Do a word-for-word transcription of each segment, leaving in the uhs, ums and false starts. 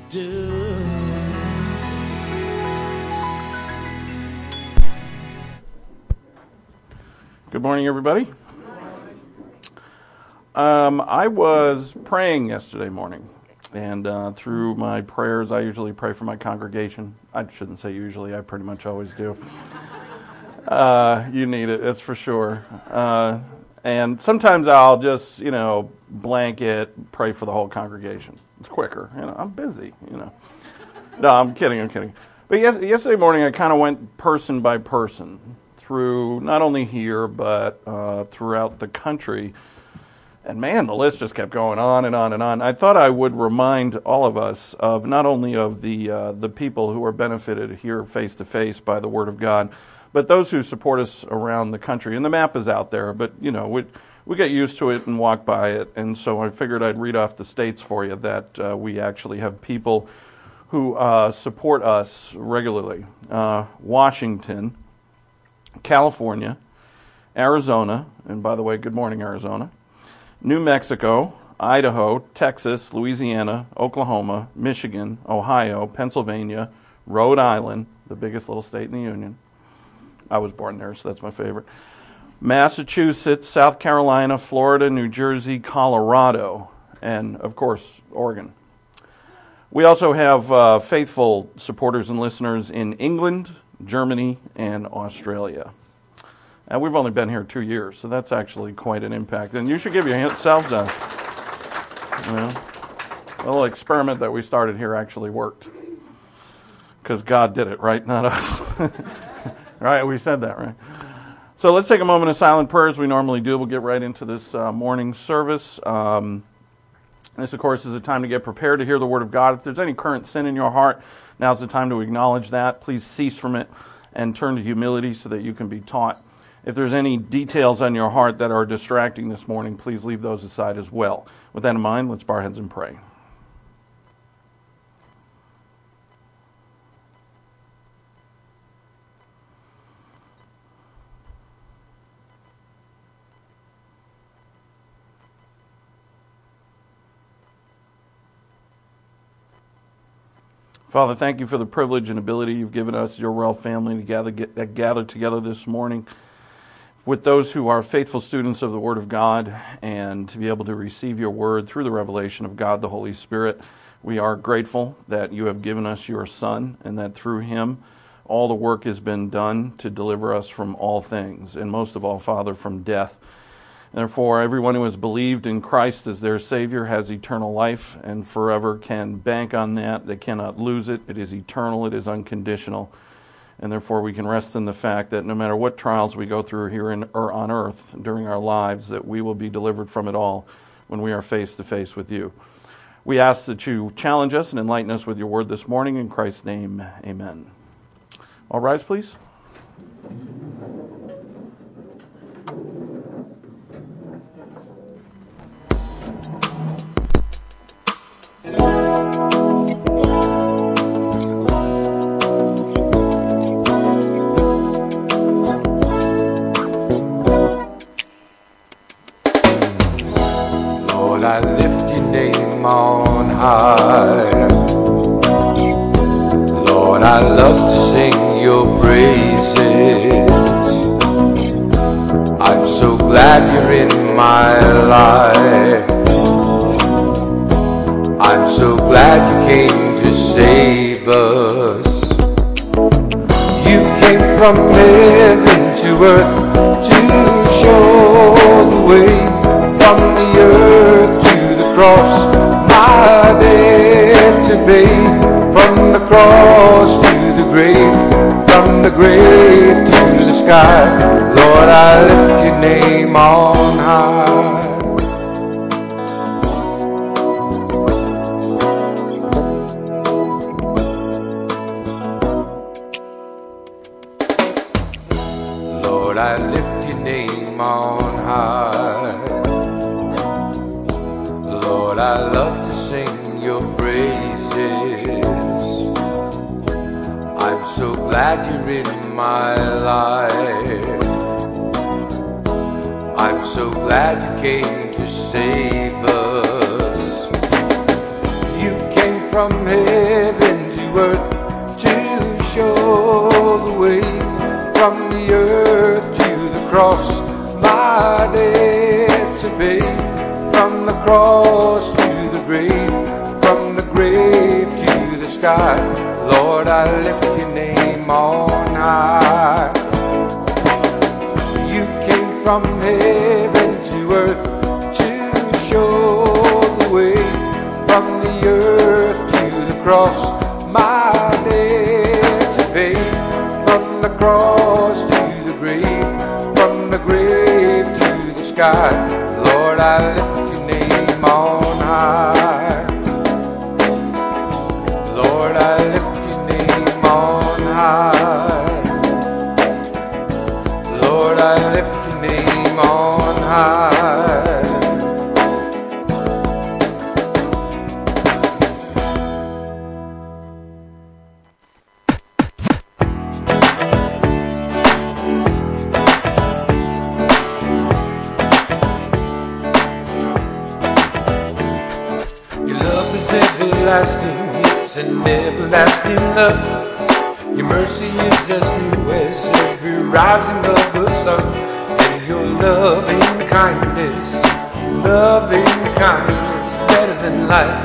do. Good morning, everybody. Um, I was praying yesterday morning, and uh, through my prayers, I usually pray for my congregation. I shouldn't say usually, I pretty much always do. Uh, you need it, that's for sure. Uh, and sometimes I'll just, you know, blanket pray for the whole congregation. It's quicker, you know, I'm busy, you know. No, I'm kidding, I'm kidding. But yes, yesterday morning, I kind of went person by person through not only here, but uh, throughout the country. And man, the list just kept going on and on and on. I thought I would remind all of us of not only of the uh, the people who are benefited here face to face by the Word of God, but those who support us around the country. And the map is out there, but you know, we we get used to it and walk by it. And so I figured I'd read off the states for you that uh, we actually have people who uh, support us regularly. Uh, Washington, California, Arizona, and by the way, good morning, Arizona. New Mexico, Idaho, Texas, Louisiana, Oklahoma, Michigan, Ohio, Pennsylvania, Rhode Island, the biggest little state in the Union. I was born there, so that's my favorite. Massachusetts, South Carolina, Florida, New Jersey, Colorado, and, of course, Oregon. We also have uh, faithful supporters and listeners in England, Germany, and Australia. And we've only been here two years, so that's actually quite an impact. And you should give yourselves a, you know, a little experiment that we started here actually worked. Because God did it, right? Not us. Right? We said that, right? So let's take a moment of silent prayer as we normally do. We'll get right into this uh, morning service. Um, this, of course, is a time to get prepared to hear the Word of God. If there's any current sin in your heart, now's the time to acknowledge that. Please cease from it and turn to humility so that you can be taught. If there's any details on your heart that are distracting this morning, please leave those aside as well. With that in mind, let's bow our heads and pray. Father, thank you for the privilege and ability you've given us, your royal family, to gather, get, gather together this morning with those who are faithful students of the Word of God, and to be able to receive your Word through the revelation of God the Holy Spirit. We are grateful that you have given us your Son, and that through him all the work has been done to deliver us from all things, and most of all, Father, from death. Therefore, everyone who has believed in Christ as their Savior has eternal life, and forever can bank on that. They cannot lose it. It is eternal. It is unconditional. And therefore we can rest in the fact that no matter what trials we go through here in, or on earth during our lives, that we will be delivered from it all when we are face to face with you. We ask that you challenge us and enlighten us with your word this morning. In Christ's name, amen. All rise, please. I lift your name on high. Lord, I love to sing your praises. I'm so glad you're in my life. I'm so glad you came to save us. You came from heaven to earth to show the way. From the earth to the cross, my debt to pay. From the cross to the grave, from the grave to the sky. Lord, I lift your name on high. Lord, I lift your name on high. Lord, I love to sing your praises. I'm so glad you're in my life. I'm so glad you came to save us. You came from heaven sky. Lord, I lift your name on high. You came from heaven to earth to show the way, from the earth to the cross, my debt to pay. From the cross to the grave, from the grave to the sky. Lord, I lift your name on high. Lord, I lift your name on high. Lord, I lift your name on high. Your love is everlasting, it's an everlasting love. Your mercy is as new as every rising of the sun. And your loving kindness, loving kindness, better than life.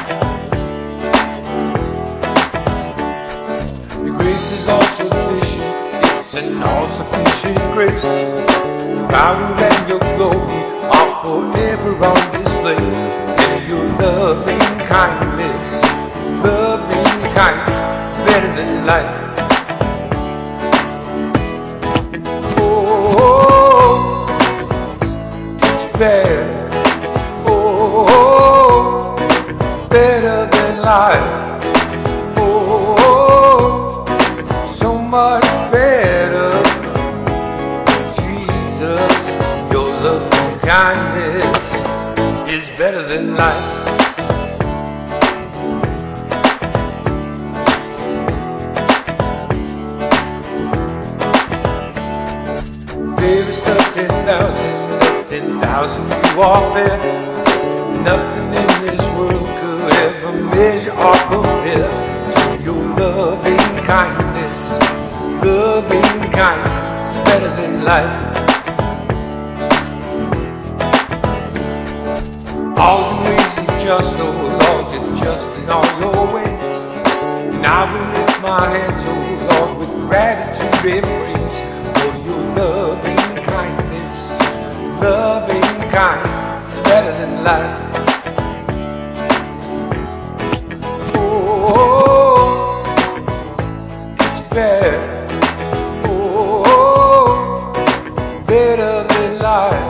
Your grace is all sufficient, it's an all sufficient grace. Your power and your glory are forever on display. And your loving kindness, loving kindness, better than life. Oh, it's better. Oh, better than life. Oh, so much better. Jesus, your loving kindness is better than life. Fairest of ten thousand, ten thousand you are fair. Nothing in this world could ever measure or compare to your loving kindness. Loving kindness, better than life. All your ways are just, oh Lord, you're just in all your ways. And I will lift my hands, oh Lord, with gratitude and praise for your loving kindness. Loving kindness, better than life. Oh, it's better. Oh, better than life.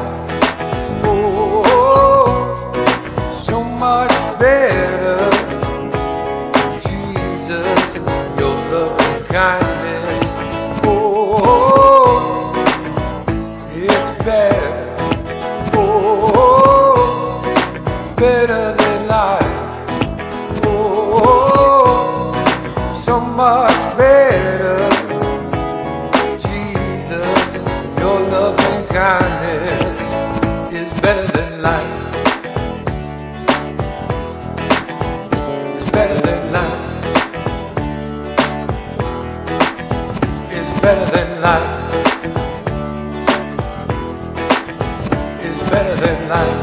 So much better, Jesus, your loving kindness. Oh, it's better. Oh, better than life. Oh, so much better, Jesus, your loving kindness is better than life. Better than life. It's better than life. It's better than life.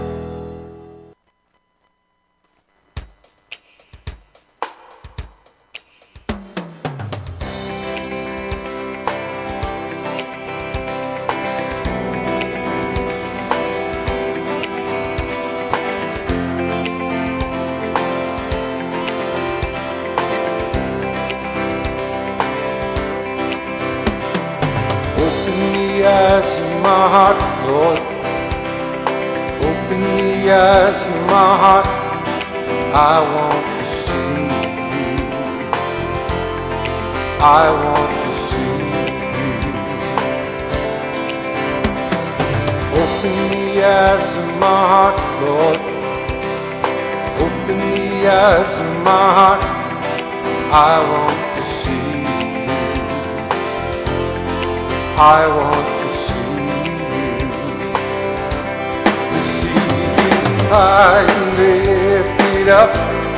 Open the eyes of my heart, Lord. Open the eyes of my heart. I want to see you. I want to see you. Open the eyes of my heart, Lord. Open the eyes of my heart. I want to see you. I want to see you. To see you high and lifted up,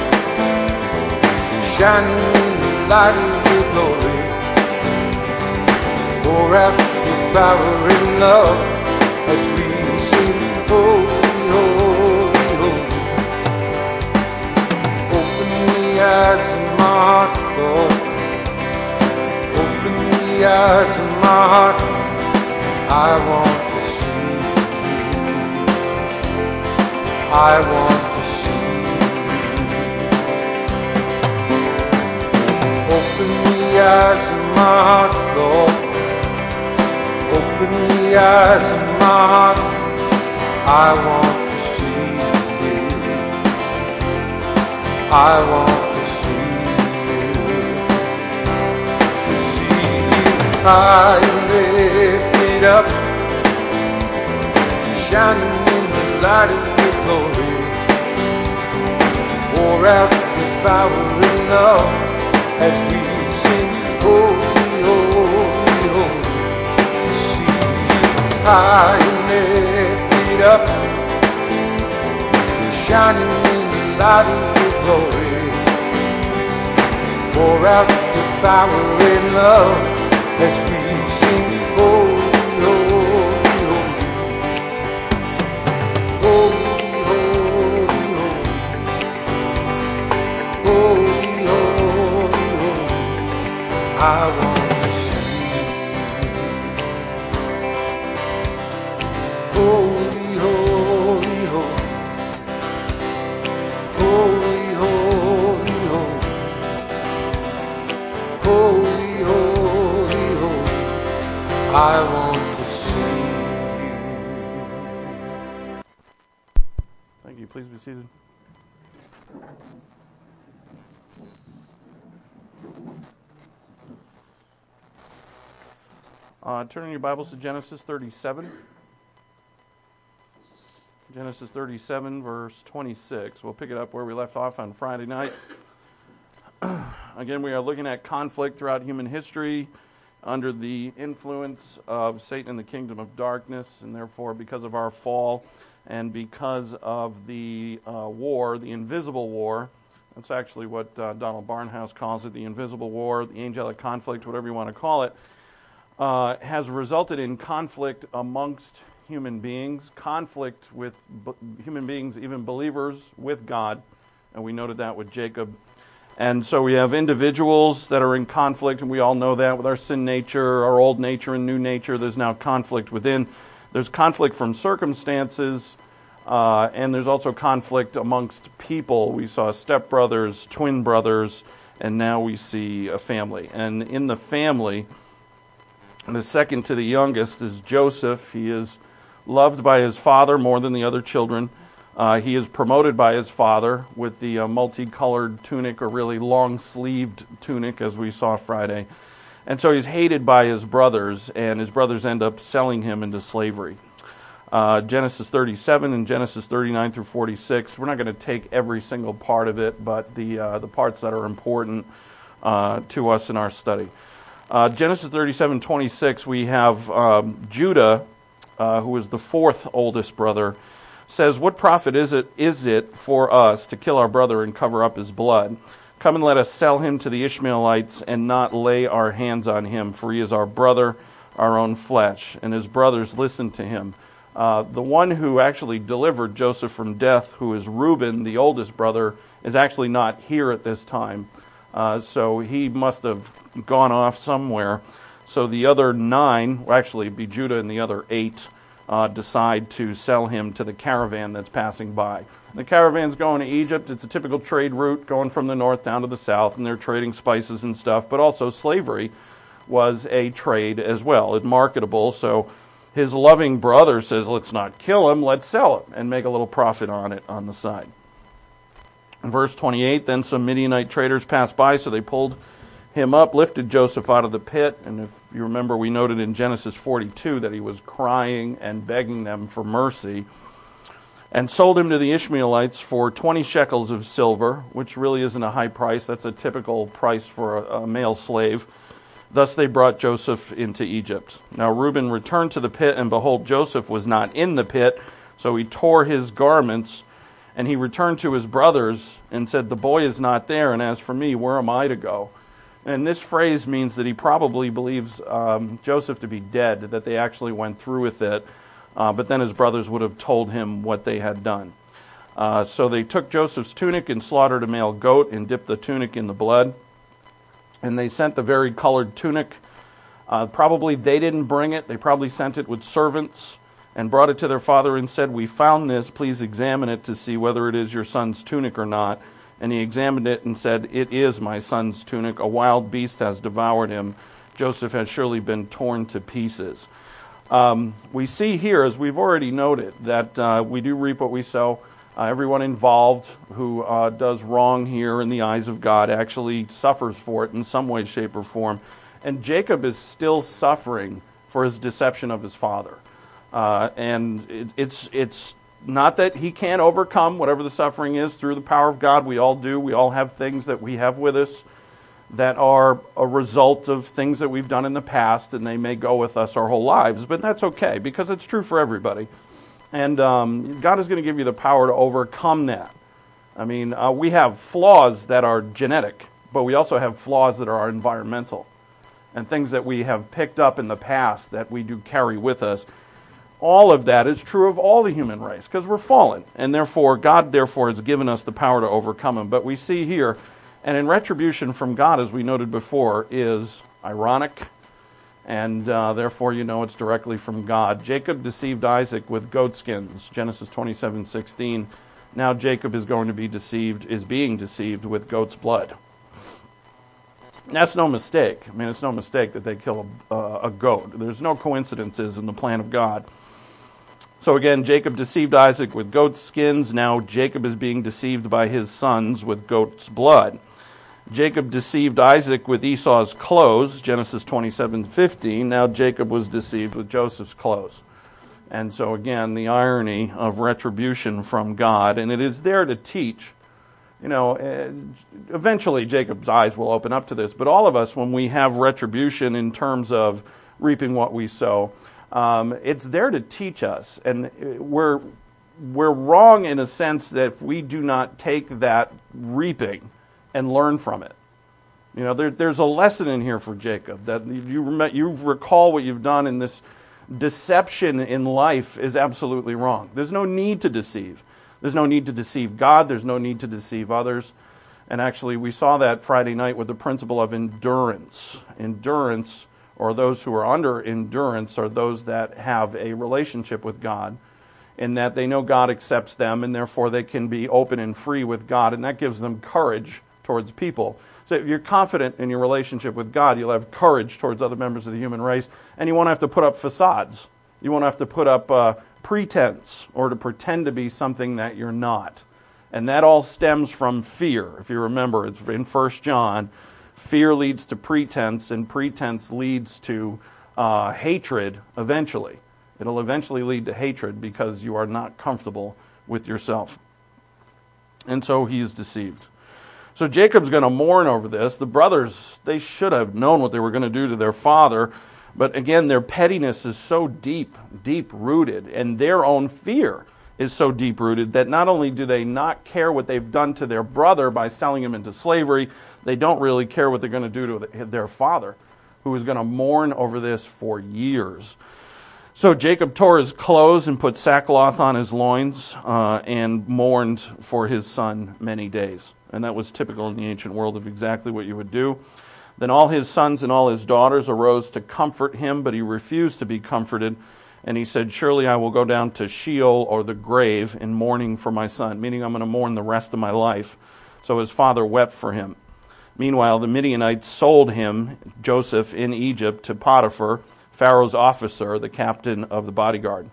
shining in the light of your glory. Pour out your power and love as we sing, holy, holy, holy. Open the eyes of my heart, Lord. Open the eyes of my heart. I want to see you. I want to see you. Open the eyes of my heart, Lord. Open the eyes of my heart. I want to see you. I want to see you. To see you high and lifted up, shining in the light of your glory. Pour out the power and love as we sing, holy, holy, holy. To see you high and lifted up, shining in the light of your glory. Pour out the power and love as we sing, holy, holy, holy. Holy, holy, holy. Holy, holy, holy. I want to see you. Holy, holy, holy. Holy, holy, holy. Holy, holy, holy. I want to see you. Thank you. Please be seated. Uh, turning your Bibles to Genesis thirty-seven. Genesis thirty-seven, verse twenty-six. We'll pick it up where we left off on Friday night. Again, we are looking at conflict throughout human history under the influence of Satan and the kingdom of darkness, and therefore because of our fall and because of the uh, war, the invisible war. That's actually what uh, Donald Barnhouse calls it, the invisible war, the angelic conflict, whatever you want to call it, uh, has resulted in conflict amongst human beings, conflict with b- human beings, even believers, with God. And we noted that with Jacob. And so we have individuals that are in conflict, and we all know that with our sin nature, our old nature and new nature. There's now conflict within. There's conflict from circumstances, uh, and there's also conflict amongst people. We saw stepbrothers, twin brothers, and now we see a family. And in the family, the second to the youngest is Joseph. He is loved by his father more than the other children. Uh, he is promoted by his father with the uh, multicolored tunic, or really long-sleeved tunic, as we saw Friday. And so he's hated by his brothers, and his brothers end up selling him into slavery. Uh, Genesis thirty-seven and Genesis thirty-nine through forty-six. We're not going to take every single part of it, but the uh, the parts that are important uh, to us in our study. Uh, Genesis thirty-seven twenty-six, we have um, Judah, uh, who is the fourth oldest brother, says, "What profit is it is it for us to kill our brother and cover up his blood? Come and let us sell him to the Ishmaelites and not lay our hands on him, for he is our brother, our own flesh." And his brothers listened to him. Uh, the one who actually delivered Joseph from death, who is Reuben, the oldest brother, is actually not here at this time. Uh, so he must have gone off somewhere. So the other nine, well, actually it'd be Judah and the other eight, Uh, decide to sell him to the caravan that's passing by. The caravan's going to Egypt. It's a typical trade route going from the north down to the south, and they're trading spices and stuff, but also slavery was a trade as well. It's marketable, so his loving brother says, let's not kill him, let's sell him and make a little profit on it on the side. In verse twenty-eight, then some Midianite traders passed by, so they pulled him up, lifted Joseph out of the pit, and if you remember, we noted in Genesis forty-two that he was crying and begging them for mercy, and sold him to the Ishmaelites for twenty shekels of silver, which really isn't a high price. That's a typical price for a, a male slave. Thus they brought Joseph into Egypt. Now Reuben returned to the pit, and behold, Joseph was not in the pit, so he tore his garments, and he returned to his brothers and said, the boy is not there, and as for me, where am I to go? And this phrase means that he probably believes um, Joseph to be dead, that they actually went through with it, uh, but then his brothers would have told him what they had done. Uh, so they took Joseph's tunic and slaughtered a male goat and dipped the tunic in the blood. And they sent the vari-colored tunic. Uh, probably they didn't bring it. They probably sent it with servants and brought it to their father and said, "We found this. Please examine it to see whether it is your son's tunic or not." And he examined it and said, "It is my son's tunic. A wild beast has devoured him. Joseph has surely been torn to pieces." Um, we see here, as we've already noted, that uh, we do reap what we sow. Uh, everyone involved who uh, does wrong here in the eyes of God actually suffers for it in some way, shape, or form. And Jacob is still suffering for his deception of his father. Uh, and it, it's it's not that he can't overcome whatever the suffering is through the power of God. We all do. We all have things that we have with us that are a result of things that we've done in the past, and they may go with us our whole lives. But that's okay, because it's true for everybody. And um, God is going to give you the power to overcome that. I mean, uh, we have flaws that are genetic, but we also have flaws that are environmental, and things that we have picked up in the past that we do carry with us. All of that is true of all the human race, because we're fallen, and therefore God therefore has given us the power to overcome them. But we see here, and in retribution from God, as we noted before, is ironic, and uh, therefore you know it's directly from God. Jacob deceived Isaac with goatskins, Genesis twenty-seven sixteen. Now Jacob is going to be deceived, is being deceived with goat's blood. That's no mistake. I mean, it's no mistake that they kill a, uh, a goat. There's no coincidences in the plan of God. So again, Jacob deceived Isaac with goat skins. Now Jacob is being deceived by his sons with goat's blood. Jacob deceived Isaac with Esau's clothes, Genesis twenty-seven fifteen. Now Jacob was deceived with Joseph's clothes. And so again, the irony of retribution from God. And it is there to teach. You know, eventually Jacob's eyes will open up to this. But all of us, when we have retribution in terms of reaping what we sow, um, it's there to teach us. And we're we're wrong in a sense that if we do not take that reaping and learn from it. You know, there, there's a lesson in here for Jacob, that you rem- you recall what you've done in this deception in life is absolutely wrong. There's no need to deceive. There's no need to deceive God. There's no need to deceive others. And actually, we saw that Friday night with the principle of endurance. Endurance, or those who are under endurance, are those that have a relationship with God, in that they know God accepts them, and therefore they can be open and free with God, and that gives them courage towards people. So if you're confident in your relationship with God, you'll have courage towards other members of the human race, and you won't have to put up facades. You won't have to put up uh, pretense or to pretend to be something that you're not. And that all stems from fear. If you remember, it's in First John, fear leads to pretense, and pretense leads to uh, hatred eventually. It'll eventually lead to hatred because you are not comfortable with yourself. And so he is deceived. So Jacob's going to mourn over this. The brothers, they should have known what they were going to do to their father. But again, their pettiness is so deep, deep-rooted, and their own fear is so deep-rooted that not only do they not care what they've done to their brother by selling him into slavery, they don't really care what they're going to do to their father, who is going to mourn over this for years. So Jacob tore his clothes and put sackcloth on his loins uh, and mourned for his son many days. And that was typical in the ancient world of exactly what you would do. Then all his sons and all his daughters arose to comfort him, but he refused to be comforted. And he said, "Surely I will go down to Sheol, or the grave, in mourning for my son," meaning I'm going to mourn the rest of my life. So his father wept for him. Meanwhile, the Midianites sold him, Joseph, in Egypt to Potiphar, Pharaoh's officer, the captain of the bodyguard.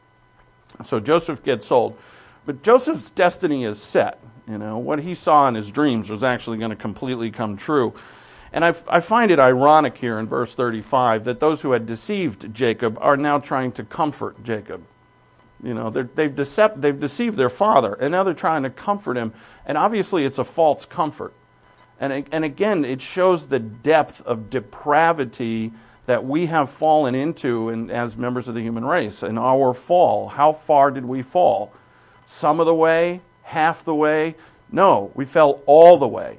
So Joseph gets sold. But Joseph's destiny is set. You know, what he saw in his dreams was actually going to completely come true. And I, I find it ironic here in verse thirty-five that those who had deceived Jacob are now trying to comfort Jacob. You know, they've, decept, they've deceived their father, and now they're trying to comfort him. And obviously it's a false comfort. And, and again, it shows the depth of depravity that we have fallen into in, as members of the human race. In our fall, how far did we fall? Some of the way? Half the way? No, we fell all the way.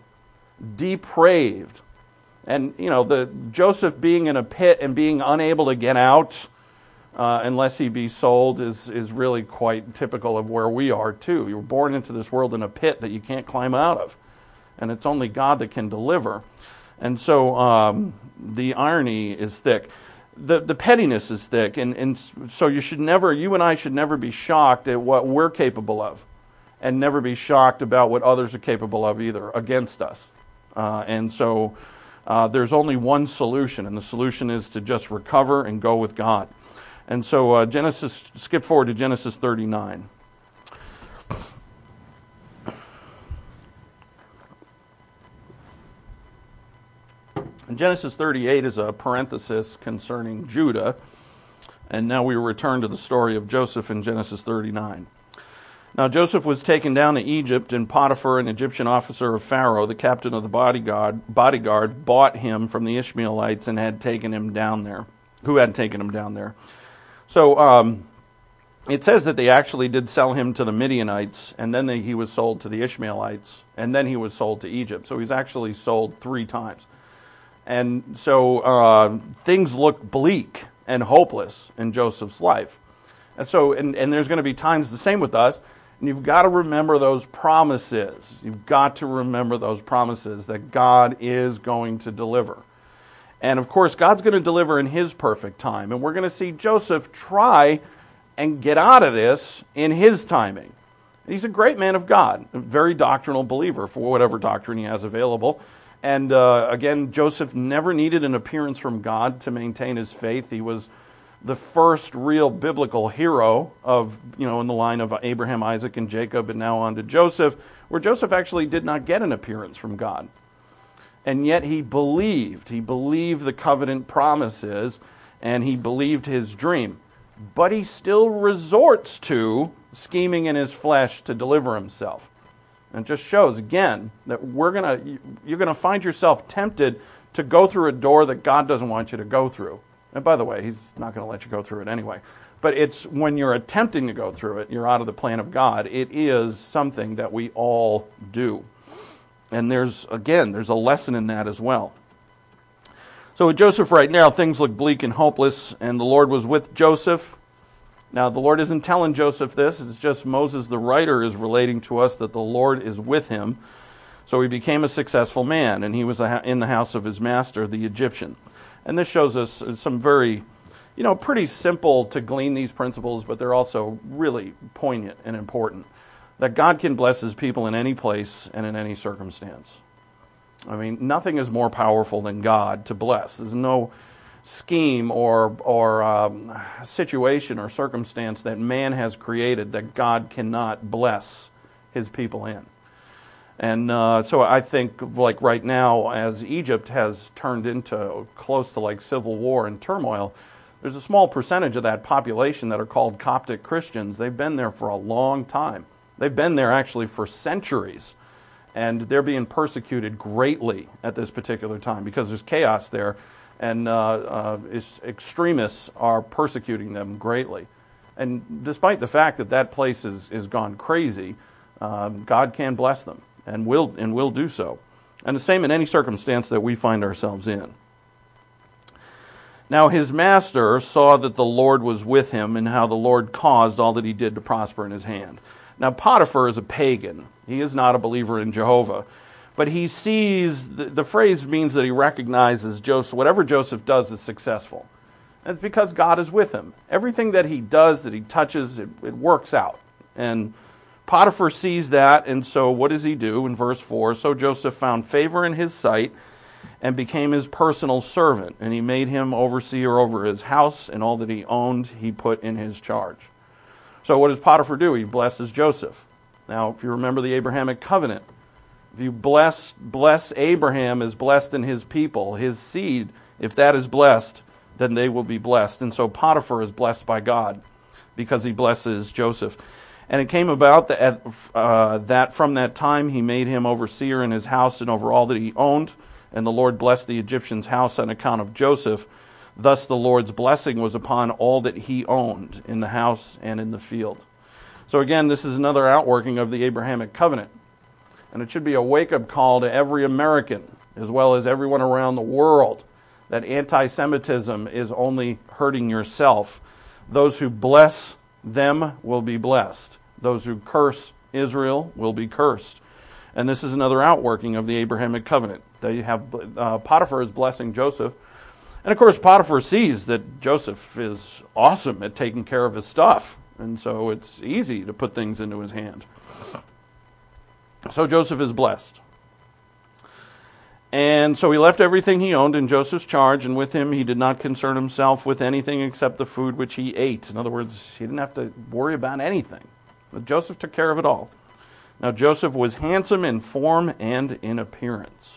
Depraved. And, you know, the Joseph being in a pit and being unable to get out uh, unless he be sold is, is really quite typical of where we are too. You were born into this world in a pit that you can't climb out of. And it's only God that can deliver. And so um, the irony is thick. The the pettiness is thick. And, and so you should never, you and I should never be shocked at what we're capable of. And never be shocked about what others are capable of either, against us. Uh, and so uh, there's only one solution. And the solution is to just recover and go with God. And so uh, Genesis, skip forward to Genesis thirty-nine. And Genesis thirty-eight is a parenthesis concerning Judah. And now we return to the story of Joseph in Genesis thirty-nine. Now Joseph was taken down to Egypt, and Potiphar, an Egyptian officer of Pharaoh, the captain of the bodyguard, bodyguard, bought him from the Ishmaelites and had taken him down there. Who had taken him down there? So um, it says that they actually did sell him to the Midianites, and then they, he was sold to the Ishmaelites, and then he was sold to Egypt. So he's actually sold three times. And so uh, things look bleak and hopeless in Joseph's life. And so, and, and there's going to be times the same with us, and you've got to remember those promises. You've got to remember those promises that God is going to deliver. And of course, God's going to deliver in His perfect time. And we're going to see Joseph try and get out of this in his timing. And he's a great man of God, a very doctrinal believer for whatever doctrine he has available. And uh, again, Joseph never needed an appearance from God to maintain his faith. He was the first real biblical hero of, you know, in the line of Abraham, Isaac, and Jacob, and now on to Joseph, where Joseph actually did not get an appearance from God. And yet he believed. He believed the covenant promises, and he believed his dream. But he still resorts to scheming in his flesh to deliver himself. And it just shows, again, that we're gonna you're going to find yourself tempted to go through a door that God doesn't want you to go through. And by the way, He's not going to let you go through it anyway. But it's when you're attempting to go through it, you're out of the plan of God. It is something that we all do. And there's, again, there's a lesson in that as well. So with Joseph right now, things look bleak and hopeless, and the Lord was with Joseph. Now, the Lord isn't telling Joseph this. It's just Moses, the writer, is relating to us that the Lord is with him. So he became a successful man, and he was in the house of his master, the Egyptian. And this shows us some very, you know, pretty simple to glean these principles, but they're also really poignant and important. That God can bless His people in any place and in any circumstance. I mean, nothing is more powerful than God to bless. There's no scheme or or um, situation or circumstance that man has created that God cannot bless His people in. And uh, so I think, like right now, as Egypt has turned into close to like civil war and turmoil, there's a small percentage of that population that are called Coptic Christians. They've been there for a long time. They've been there actually for centuries. And they're being persecuted greatly at this particular time because there's chaos there. And uh, uh, extremists are persecuting them greatly. And despite the fact that that place is, is gone crazy, um, God can bless them and will, and will do so. And the same in any circumstance that we find ourselves in. Now his master saw that the Lord was with him and how the Lord caused all that he did to prosper in his hand. Now Potiphar is a pagan. He is not a believer in Jehovah. But he sees, the, the phrase means that he recognizes Joseph, whatever Joseph does is successful. And it's because God is with him. Everything that he does, that he touches, it, it works out. And Potiphar sees that, and so what does he do in verse four? So Joseph found favor in his sight and became his personal servant. And he made him overseer over his house, and all that he owned he put in his charge. So what does Potiphar do? He blesses Joseph. Now, if you remember the Abrahamic covenant, if you bless, bless Abraham is blessed in his people, his seed, if that is blessed, then they will be blessed. And so Potiphar is blessed by God because he blesses Joseph. And it came about that, uh, that from that time he made him overseer in his house and over all that he owned. And the Lord blessed the Egyptian's house on account of Joseph. Thus the Lord's blessing was upon all that he owned in the house and in the field. So again, this is another outworking of the Abrahamic covenant. And it should be a wake-up call to every American, as well as everyone around the world, that anti-Semitism is only hurting yourself Those who bless them will be blessed. Those who curse Israel will be cursed. And this is another outworking of the Abrahamic covenant. They have uh, Potiphar is blessing Joseph. And of course, Potiphar sees that Joseph is awesome at taking care of his stuff. And so it's easy to put things into his hand. So Joseph is blessed. And so he left everything he owned in Joseph's charge, and with him he did not concern himself with anything except the food which he ate. In other words, he didn't have to worry about anything. But Joseph took care of it all. Now Joseph was handsome in form and in appearance.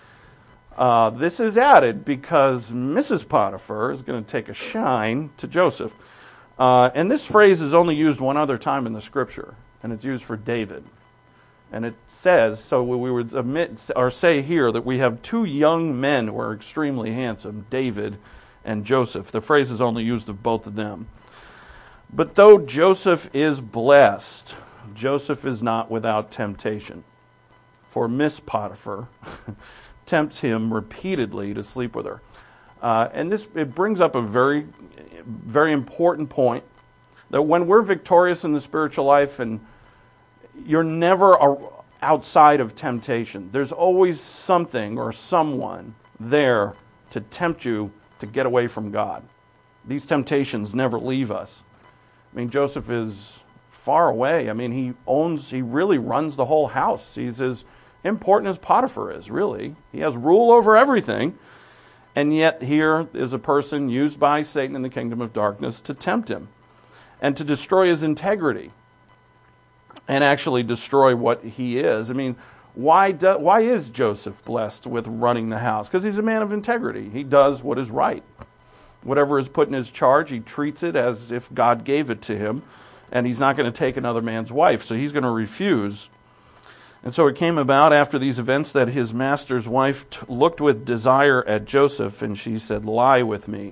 Uh, this is added because Missus Potiphar is going to take a shine to Joseph. Uh, and this phrase is only used one other time in the Scripture, and it's used for David. And it says, so we would admit or say here that we have two young men who are extremely handsome, David and Joseph. The phrase is only used of both of them. But though Joseph is blessed, Joseph is not without temptation. For Miss Potiphar tempts him repeatedly to sleep with her. Uh, and this it brings up a very, very important point, that when we're victorious in the spiritual life, and you're never outside of temptation. There's always something or someone there to tempt you to get away from God. These temptations never leave us. I mean, Joseph is far away. I mean, he owns, he really runs the whole house. He's as important as Potiphar is, really. He has rule over everything. And yet here is a person used by Satan in the kingdom of darkness to tempt him and to destroy his integrity. And actually destroy what he is. I mean, why do, why is Joseph blessed with running the house? Because he's a man of integrity. He does what is right. Whatever is put in his charge, he treats it as if God gave it to him. And he's not going to take another man's wife, so he's going to refuse. And so it came about after these events that his master's wife t- looked with desire at Joseph, and she said, "Lie with me."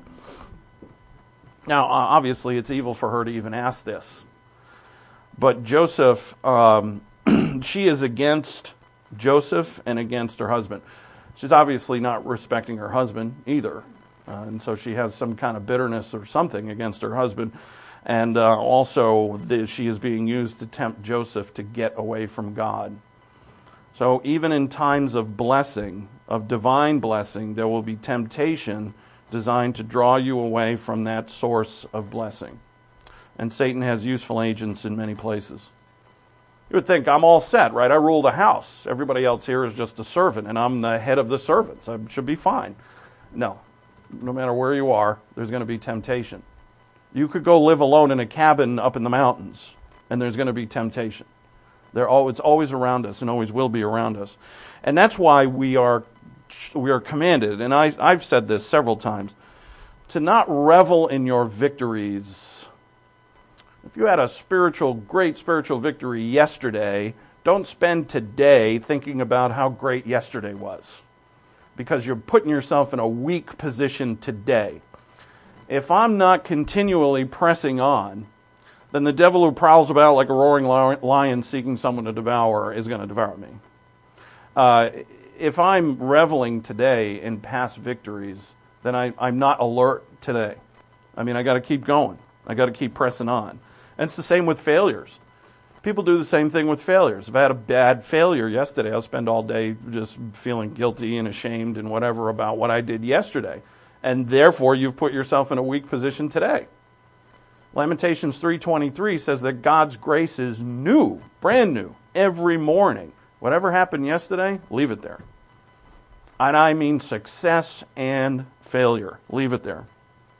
Now, obviously, it's evil for her to even ask this. But Joseph, um, she is against Joseph and against her husband. She's obviously not respecting her husband either. Uh, and so she has some kind of bitterness or something against her husband. And uh, also the, she is being used to tempt Joseph to get away from God. So even in times of blessing, of divine blessing, there will be temptation designed to draw you away from that source of blessing. And Satan has useful agents in many places. You would think, I'm all set, right? I rule the house. Everybody else here is just a servant, and I'm the head of the servants. I should be fine. No. No matter where you are, there's going to be temptation. You could go live alone in a cabin up in the mountains, and there's going to be temptation. They're all, it's always around us and always will be around us. And that's why we are we are commanded, and I, I've said this several times, to not revel in your victories. If you had a spiritual, great spiritual victory yesterday, don't spend today thinking about how great yesterday was, because you're putting yourself in a weak position today. If I'm not continually pressing on, then the devil who prowls about like a roaring lion seeking someone to devour is going to devour me. Uh, if I'm reveling today in past victories, then I, I'm not alert today. I mean, I got to keep going. I got to keep pressing on. And it's the same with failures. People do the same thing with failures. If I had a bad failure yesterday, I'll spend all day just feeling guilty and ashamed and whatever about what I did yesterday. And therefore, you've put yourself in a weak position today. Lamentations three twenty-three says that God's grace is new, brand new, every morning. Whatever happened yesterday, leave it there. And I mean success and failure. Leave it there.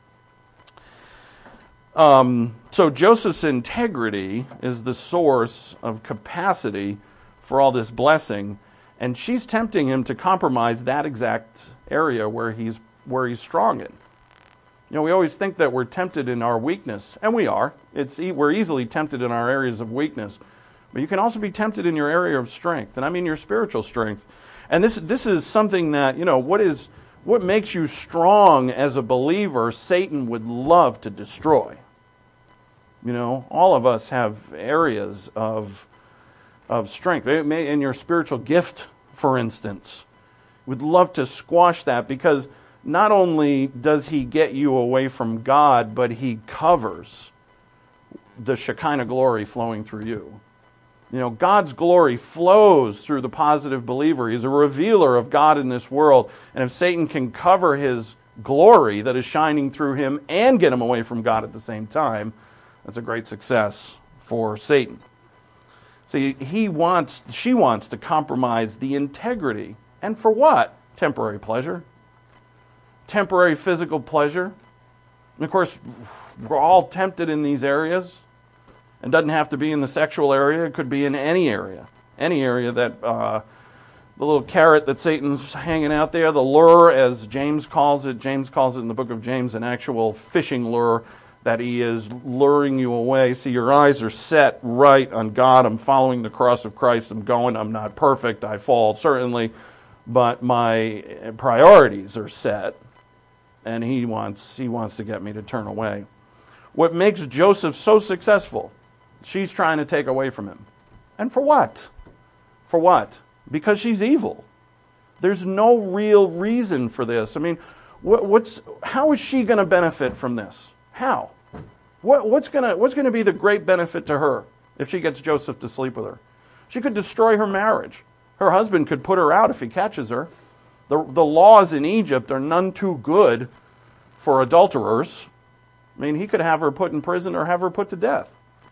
Um, so Joseph's integrity is the source of capacity for all this blessing, and she's tempting him to compromise that exact area where he's where he's strong in. You know, we always think that we're tempted in our weakness, and we are. It's we're easily tempted in our areas of weakness, but you can also be tempted in your area of strength, and I mean your spiritual strength. And this this is something that, you know, what is what makes you strong as a believer, Satan would love to destroy. You know, all of us have areas of of strength. It may, in your spiritual gift, for instance, would love to squash that, because not only does he get you away from God, but he covers the Shekinah glory flowing through you. You know, God's glory flows through the positive believer. He's a revealer of God in this world. And if Satan can cover his glory that is shining through him and get him away from God at the same time, that's a great success for Satan. See, he wants, she wants to compromise the integrity. And for what? Temporary pleasure. Temporary physical pleasure. And of course, we're all tempted in these areas. It doesn't have to be in the sexual area. It could be in any area. Any area that, uh, the little carrot that Satan's hanging out there, the lure, as James calls it. James calls it in the book of James an actual fishing lure, that he is luring you away. See, your eyes are set right on God. I'm following the cross of Christ. I'm going. I'm not perfect. I fall, certainly. But my priorities are set. And he wants, he wants to get me to turn away. What makes Joseph so successful? She's trying to take away from him. And for what? For what? Because she's evil. There's no real reason for this. I mean, what, what's how is she going to benefit from this? How? What, what's going to what's going to be the great benefit to her if she gets Joseph to sleep with her? She could destroy her marriage. Her husband could put her out if he catches her. The, the laws in Egypt are none too good for adulterers. I mean, he could have her put in prison or have her put to death.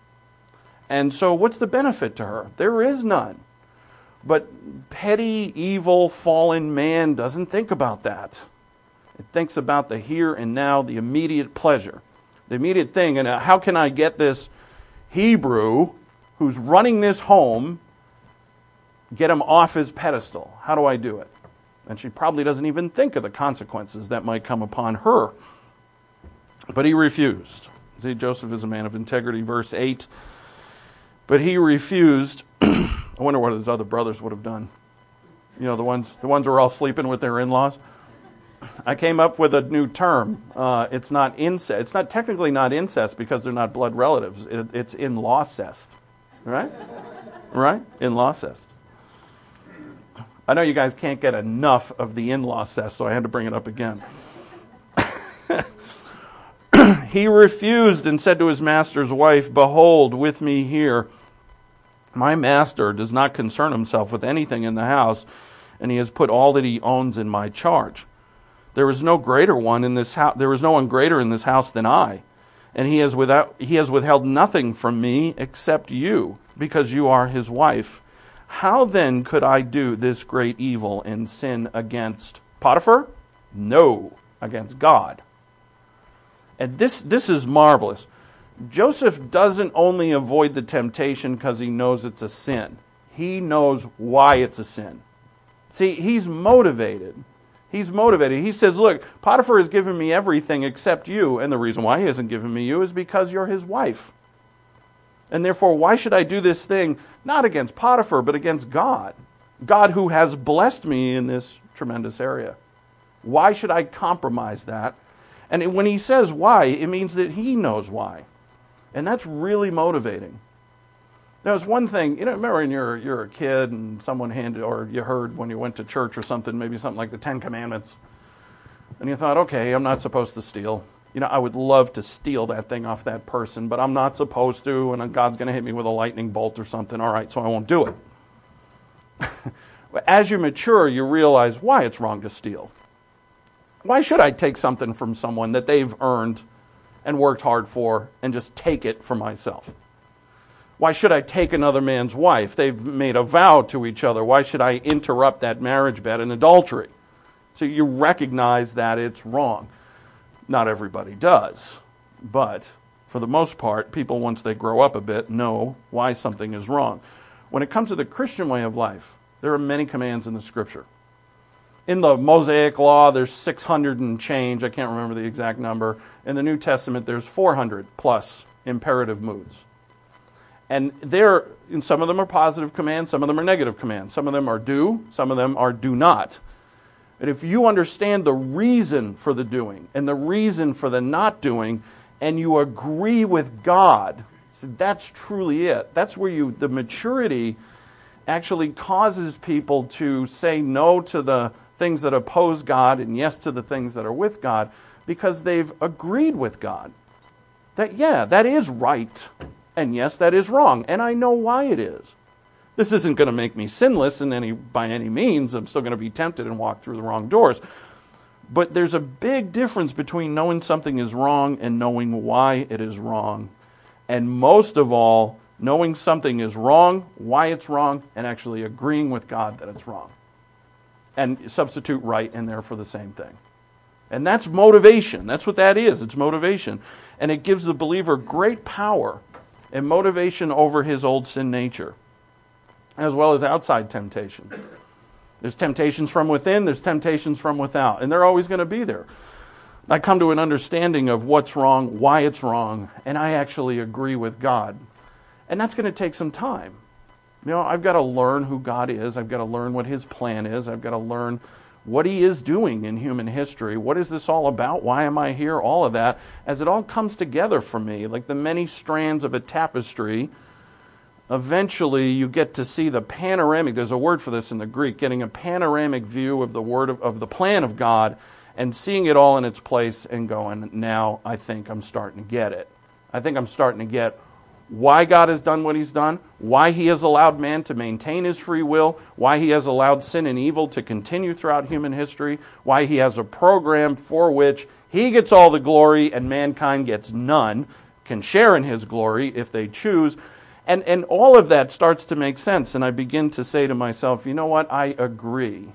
And so what's the benefit to her? There is none. But petty, evil, fallen man doesn't think about that. It thinks about the here and now, the immediate pleasure, the immediate thing. And how can I get this Hebrew who's running this home, get him off his pedestal? How do I do it? And she probably doesn't even think of the consequences that might come upon her. But he refused. See, Joseph is a man of integrity, verse eight. But he refused. I wonder what his other brothers would have done. You know, the ones the ones who are all sleeping with their in-laws. I came up with a new term. Uh, it's not incest. It's not technically not incest because they're not blood relatives. It, it's in-law-cest. Right? Right? In-law-cest. I know you guys can't get enough of the in-law-cest, so I had to bring it up again. He refused and said to his master's wife, "Behold, with me here, my master does not concern himself with anything in the house, and he has put all that he owns in my charge. There is no greater one in this house. There is no one greater in this house than I, and he has without he has withheld nothing from me except you, because you are his wife. How then could I do this great evil and sin against Potiphar? No, against God." And this this is marvelous. Joseph doesn't only avoid the temptation because he knows it's a sin. He knows why it's a sin. See, he's motivated. He's motivated. He says, look, Potiphar has given me everything except you, and the reason why he hasn't given me you is because you're his wife. And therefore, why should I do this thing, not against Potiphar, but against God? God who has blessed me in this tremendous area. Why should I compromise that? And when he says why, it means that he knows why. And that's really motivating. There's one thing, you know, remember when you're, you're a kid and someone handed, or you heard when you went to church or something, maybe something like the Ten Commandments. And you thought, okay, I'm not supposed to steal. You know, I would love to steal that thing off that person, but I'm not supposed to, and God's going to hit me with a lightning bolt or something. All right, so I won't do it. But as you mature, you realize why it's wrong to steal. Why should I take something from someone that they've earned and worked hard for and just take it for myself? Why should I take another man's wife? They've made a vow to each other. Why should I interrupt that marriage bed in adultery? So you recognize that it's wrong. Not everybody does, but for the most part, people, once they grow up a bit, know why something is wrong. When it comes to the Christian way of life, there are many commands in the Scripture. In the Mosaic Law, there's six hundred and change. I can't remember the exact number. In the New Testament, there's four hundred plus imperative moods. And there, and some of them are positive commands, some of them are negative commands. Some of them are do, some of them are do not. And if you understand the reason for the doing and the reason for the not doing, and you agree with God, so that's truly it. That's where you, the maturity actually causes people to say no to the things that oppose God and yes to the things that are with God because they've agreed with God. That, yeah, that is right, and yes, that is wrong, and I know why it is. This isn't going to make me sinless in any by any means. I'm still going to be tempted and walk through the wrong doors. But there's a big difference between knowing something is wrong and knowing why it is wrong. And most of all, knowing something is wrong, why it's wrong, and actually agreeing with God that it's wrong. And substitute right in there for the same thing. And that's motivation. That's what that is. It's motivation. And it gives the believer great power and motivation over his old sin nature, as well as outside temptation. There's temptations from within, there's temptations from without, and they're always going to be there. I come to an understanding of what's wrong, why it's wrong, and I actually agree with God. And that's going to take some time. You know, I've got to learn who God is. I've got to learn what His plan is. I've got to learn what He is doing in human history. What is this all about? Why am I here? All of that. As it all comes together for me, like the many strands of a tapestry, eventually you get to see the panoramic, there's a word for this in the Greek, getting a panoramic view of the word of, of the plan of God and seeing it all in its place and going, now I think I'm starting to get it. I think I'm starting to get why God has done what He's done, why He has allowed man to maintain his free will, why He has allowed sin and evil to continue throughout human history, why He has a program for which He gets all the glory and mankind gets none, can share in His glory if they choose. And, and all of that starts to make sense, and I begin to say to myself, you know what, I agree.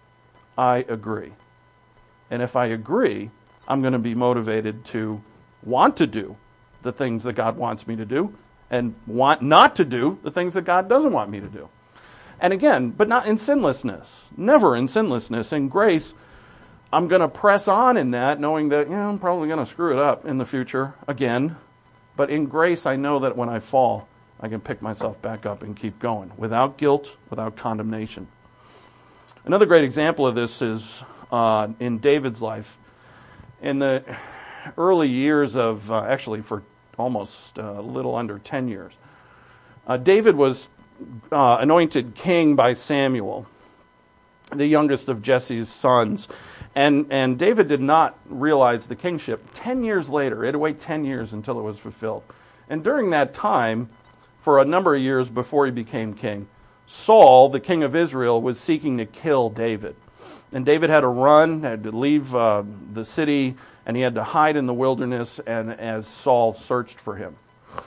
I agree. And if I agree, I'm going to be motivated to want to do the things that God wants me to do, and want not to do the things that God doesn't want me to do. And again, but not in sinlessness. Never in sinlessness. In grace, I'm going to press on in that, knowing that, yeah, I'm probably going to screw it up in the future again. But in grace, I know that when I fall, I can pick myself back up and keep going without guilt, without condemnation. Another great example of this is uh, in David's life. In the early years of, uh, actually for almost a little under ten years, uh, David was uh, anointed king by Samuel, the youngest of Jesse's sons. And, and David did not realize the kingship. Ten years later, he had to wait ten years until it was fulfilled. And during that time, for a number of years before he became king, Saul, the king of Israel, was seeking to kill David. And David had to run, had to leave uh, the city, and he had to hide in the wilderness, and as Saul searched for him.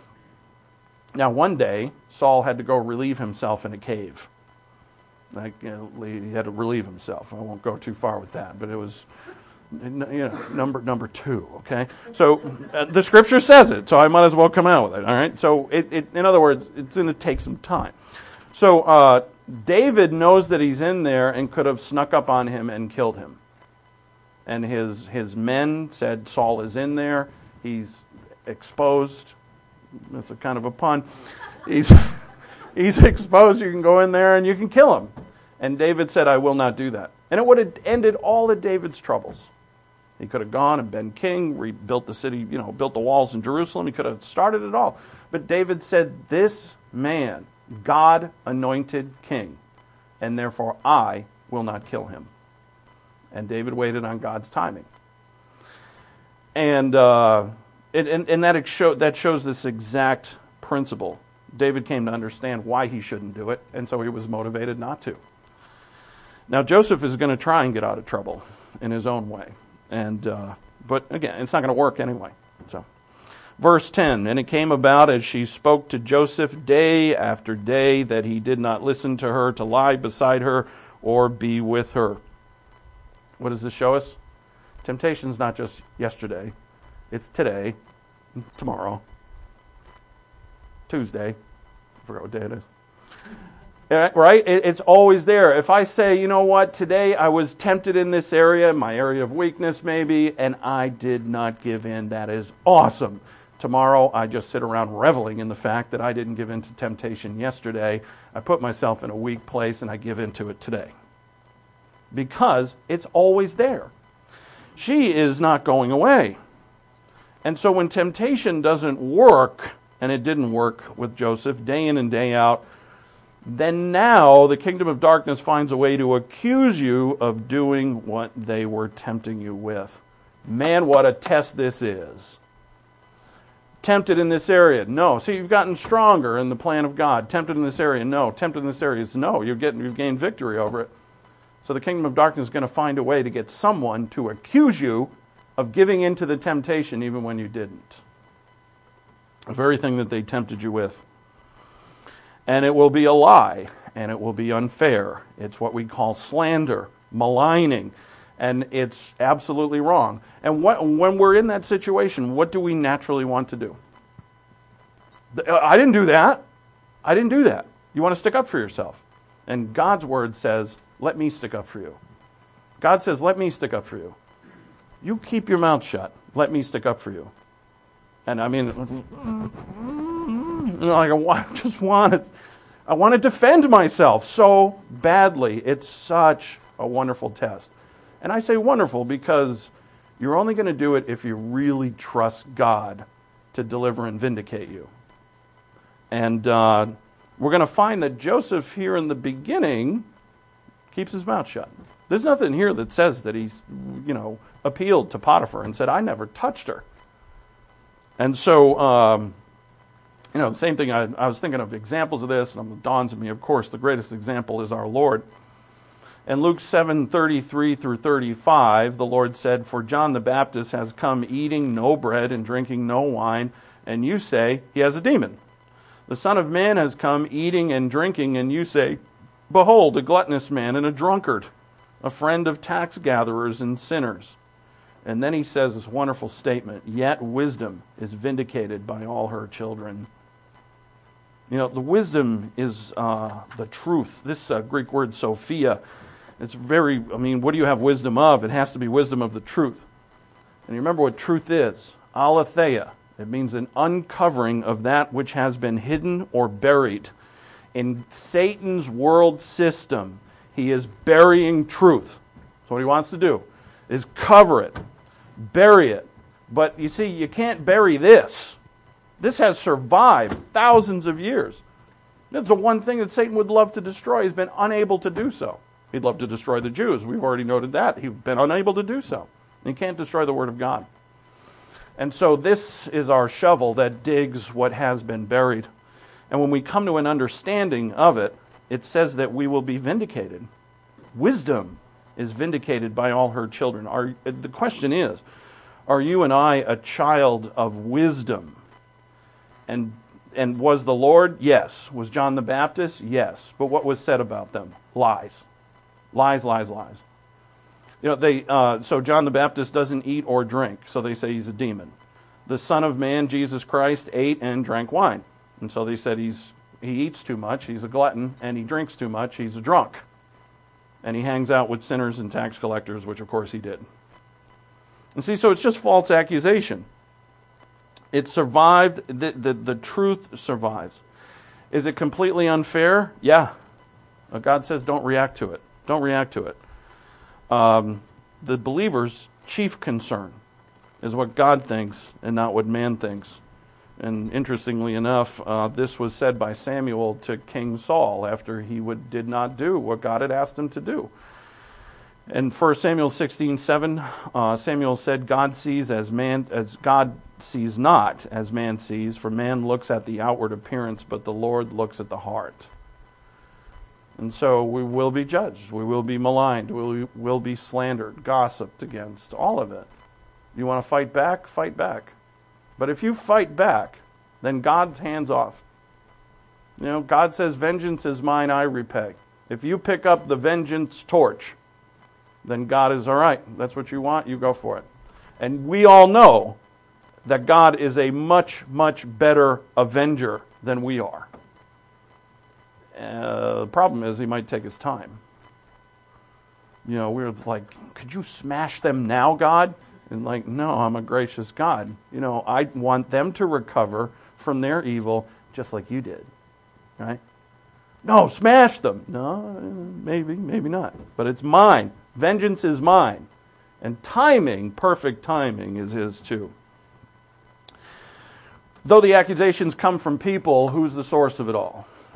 Now one day, Saul had to go relieve himself in a cave. Like, you know, he had to relieve himself. I won't go too far with that, but it was, you know, number number two. Okay, so uh, the Scripture says it, so I might as well come out with it. All right. So, it, it in other words, it's going to take some time. So uh, David knows that he's in there and could have snuck up on him and killed him. And his his men said, Saul is in there. He's exposed. That's a kind of a pun. He's he's exposed. You can go in there and you can kill him. And David said, I will not do that. And it would have ended all of David's troubles. He could have gone and been king, rebuilt the city, you know, built the walls in Jerusalem. He could have started it all. But David said, this man, God anointed king, and therefore I will not kill him. And David waited on God's timing. And uh, it, and, and that, show, that shows this exact principle. David came to understand why he shouldn't do it, and so he was motivated not to. Now Joseph is going to try and get out of trouble in his own way. and uh, But again, it's not going to work anyway. So, verse ten, and it came about as she spoke to Joseph day after day that he did not listen to her to lie beside her or be with her. What does this show us? Temptation's not just yesterday. It's today, tomorrow, Tuesday. I forgot what day it is. Right? It's always there. If I say, you know what, today I was tempted in this area, my area of weakness maybe, and I did not give in, that is awesome. Tomorrow I just sit around reveling in the fact that I didn't give in to temptation yesterday. I put myself in a weak place and I give in to it today. Because it's always there. She is not going away. And so when temptation doesn't work, and it didn't work with Joseph day in and day out, then now the kingdom of darkness finds a way to accuse you of doing what they were tempting you with. Man, what a test this is. Tempted in this area? No. See, you've gotten stronger in the plan of God. Tempted in this area? No. Tempted in this area is no. You're getting, you've gained victory over it. So the kingdom of darkness is going to find a way to get someone to accuse you of giving in to the temptation even when you didn't. The very thing that they tempted you with. And it will be a lie, and it will be unfair. It's what we call slander, maligning, and it's absolutely wrong. And what, when we're in that situation, what do we naturally want to do? I didn't do that. I didn't do that. You want to stick up for yourself. And God's word says, let me stick up for you. God says, let me stick up for you. You keep your mouth shut. Let me stick up for you. And I mean, you know, like I just want to, I want to defend myself so badly. It's such a wonderful test. And I say wonderful because you're only going to do it if you really trust God to deliver and vindicate you. And uh, we're going to find that Joseph here in the beginning keeps his mouth shut. There's nothing here that says that he's, you know, appealed to Potiphar and said, I never touched her. And so, um, you know, the same thing, I, I was thinking of examples of this, and it dawns on me, of course, the greatest example is our Lord. In Luke seven thirty-three through thirty-five, the Lord said, for John the Baptist has come eating no bread and drinking no wine, and you say, he has a demon. The Son of Man has come eating and drinking, and you say, behold, a gluttonous man and a drunkard, a friend of tax gatherers and sinners. And then he says this wonderful statement, yet wisdom is vindicated by all her children. You know, the wisdom is uh, the truth. This uh, Greek word, Sophia, it's very, I mean, what do you have wisdom of? It has to be wisdom of the truth. And you remember what truth is. Aletheia. It means an uncovering of that which has been hidden or buried. In Satan's world system, he is burying truth. That's what he wants to do, is cover it, bury it. But you see, you can't bury this. This has survived thousands of years. That's the one thing that Satan would love to destroy. He's been unable to do so. He'd love to destroy the Jews. We've already noted that. He's been unable to do so. He can't destroy the Word of God. And so this is our shovel that digs what has been buried. And when we come to an understanding of it, it says that we will be vindicated. Wisdom is vindicated by all her children. Are, the question is, are you and I a child of wisdom? And and was the Lord? Yes. Was John the Baptist? Yes. But what was said about them? Lies. Lies, lies, lies. You know, they. Uh, so John the Baptist doesn't eat or drink, so they say he's a demon. The Son of Man, Jesus Christ, ate and drank wine. And so they said he's he eats too much, he's a glutton, and he drinks too much, he's a drunk. And he hangs out with sinners and tax collectors, which of course he did. And see, so it's just false accusation. It survived, the, the, the truth survives. Is it completely unfair? Yeah. God says don't react to it. Don't react to it. Um, the believer's chief concern is what God thinks and not what man thinks. And interestingly enough, uh, this was said by Samuel to King Saul after he would, did not do what God had asked him to do. In First Samuel sixteen seven, uh, Samuel said, God sees as man as God sees not as man sees, for man looks at the outward appearance, but the Lord looks at the heart. And so we will be judged, we will be maligned, we will be slandered, gossiped against, all of it. You want to fight back? Fight back. But if you fight back, then God's hands off. You know, God says, vengeance is mine, I repay. If you pick up the vengeance torch, then God is all right. That's what you want, you go for it. And we all know that God is a much, much better avenger than we are. Uh, the problem is he might take his time. You know, we're like, could you smash them now, God? And like, no, I'm a gracious God. You know, I want them to recover from their evil just like you did. Right? No, smash them. No, maybe, maybe not. But it's mine. Vengeance is mine. And timing, perfect timing, is his too. Though the accusations come from people, who's the source of it all?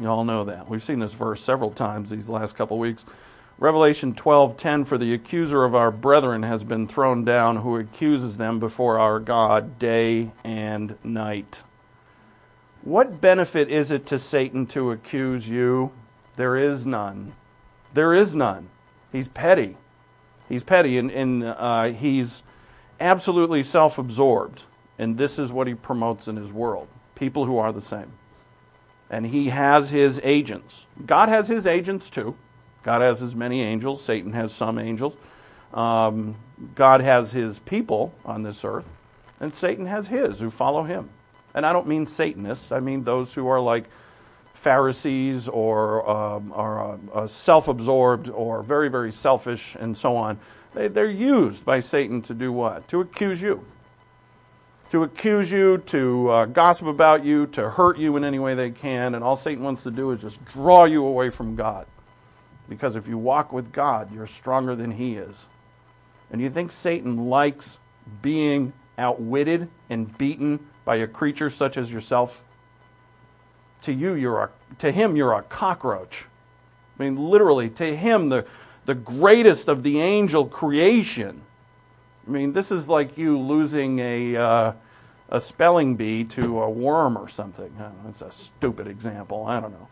You all know that. We've seen this verse several times these last couple weeks. Revelation twelve ten, for the accuser of our brethren has been thrown down, who accuses them before our God day and night. What benefit is it to Satan to accuse you? There is none. There is none. He's petty. He's petty, and, and uh, he's absolutely self-absorbed. And this is what he promotes in his world. People who are the same. And he has his agents. God has his agents too. God has as many angels. Satan has some angels. Um, God has his people on this earth. And Satan has his who follow him. And I don't mean Satanists. I mean those who are like Pharisees or, um, are uh, uh, self-absorbed or very, very selfish and so on. They, they're used by Satan to do what? To accuse you. To accuse you, to uh, gossip about you, to hurt you in any way they can. And all Satan wants to do is just draw you away from God. Because if you walk with God, you're stronger than he is. And you think Satan likes being outwitted and beaten by a creature such as yourself? To you, you're a, to him, you're a cockroach. I mean, literally, to him, the, the greatest of the angel creation. I mean, this is like you losing a uh, a spelling bee to a worm or something. I don't know, that's a stupid example. I don't know.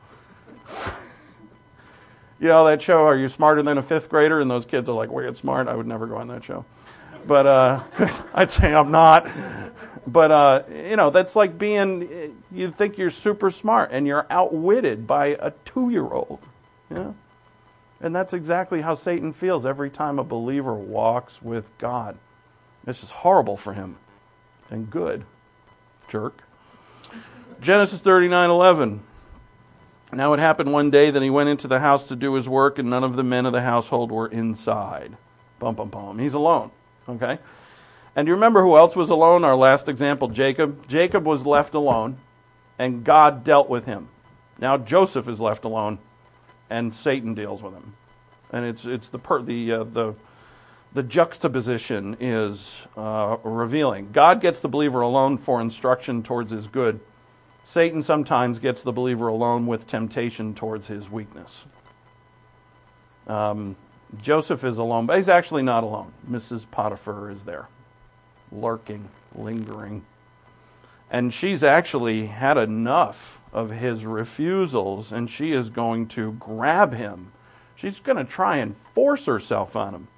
You know that show, Are You Smarter Than a Fifth Grader? And those kids are like, weird smart. I would never go on that show. But uh, I'd say I'm not. But, uh, you know, that's like being, you think you're super smart and you're outwitted by a two-year-old. You know? And that's exactly how Satan feels every time a believer walks with God. This is horrible for him. And good. Jerk. Genesis thirty-nine eleven. Now it happened one day that he went into the house to do his work, and none of the men of the household were inside. Bum, bum, bum. He's alone. Okay? And do you remember who else was alone? Our last example, Jacob. Jacob was left alone, and God dealt with him. Now Joseph is left alone, and Satan deals with him. And it's it's the per, the uh, the the juxtaposition is uh, revealing. God gets the believer alone for instruction towards his good. Satan sometimes gets the believer alone with temptation towards his weakness. Um, Joseph is alone, but he's actually not alone. Missus Potiphar is there, lurking, lingering. And she's actually had enough of his refusals, and she is going to grab him. She's going to try and force herself on him.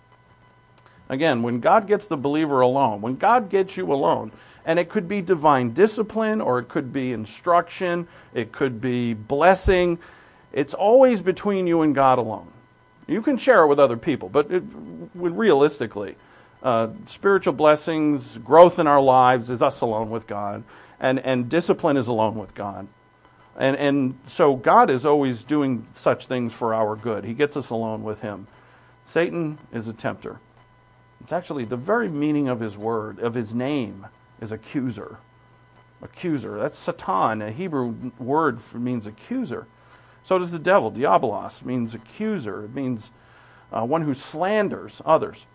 Again, when God gets the believer alone, when God gets you alone, and it could be divine discipline, or it could be instruction, it could be blessing, it's always between you and God alone. You can share it with other people, but it, realistically, uh, spiritual blessings, growth in our lives is us alone with God, and, and discipline is alone with God. And, and so God is always doing such things for our good. He gets us alone with him. Satan is a tempter. It's actually the very meaning of his word, of his name, is accuser. Accuser. That's Satan. A Hebrew word for, means accuser. So does the devil. Diabolos means accuser. It means uh, one who slanders others.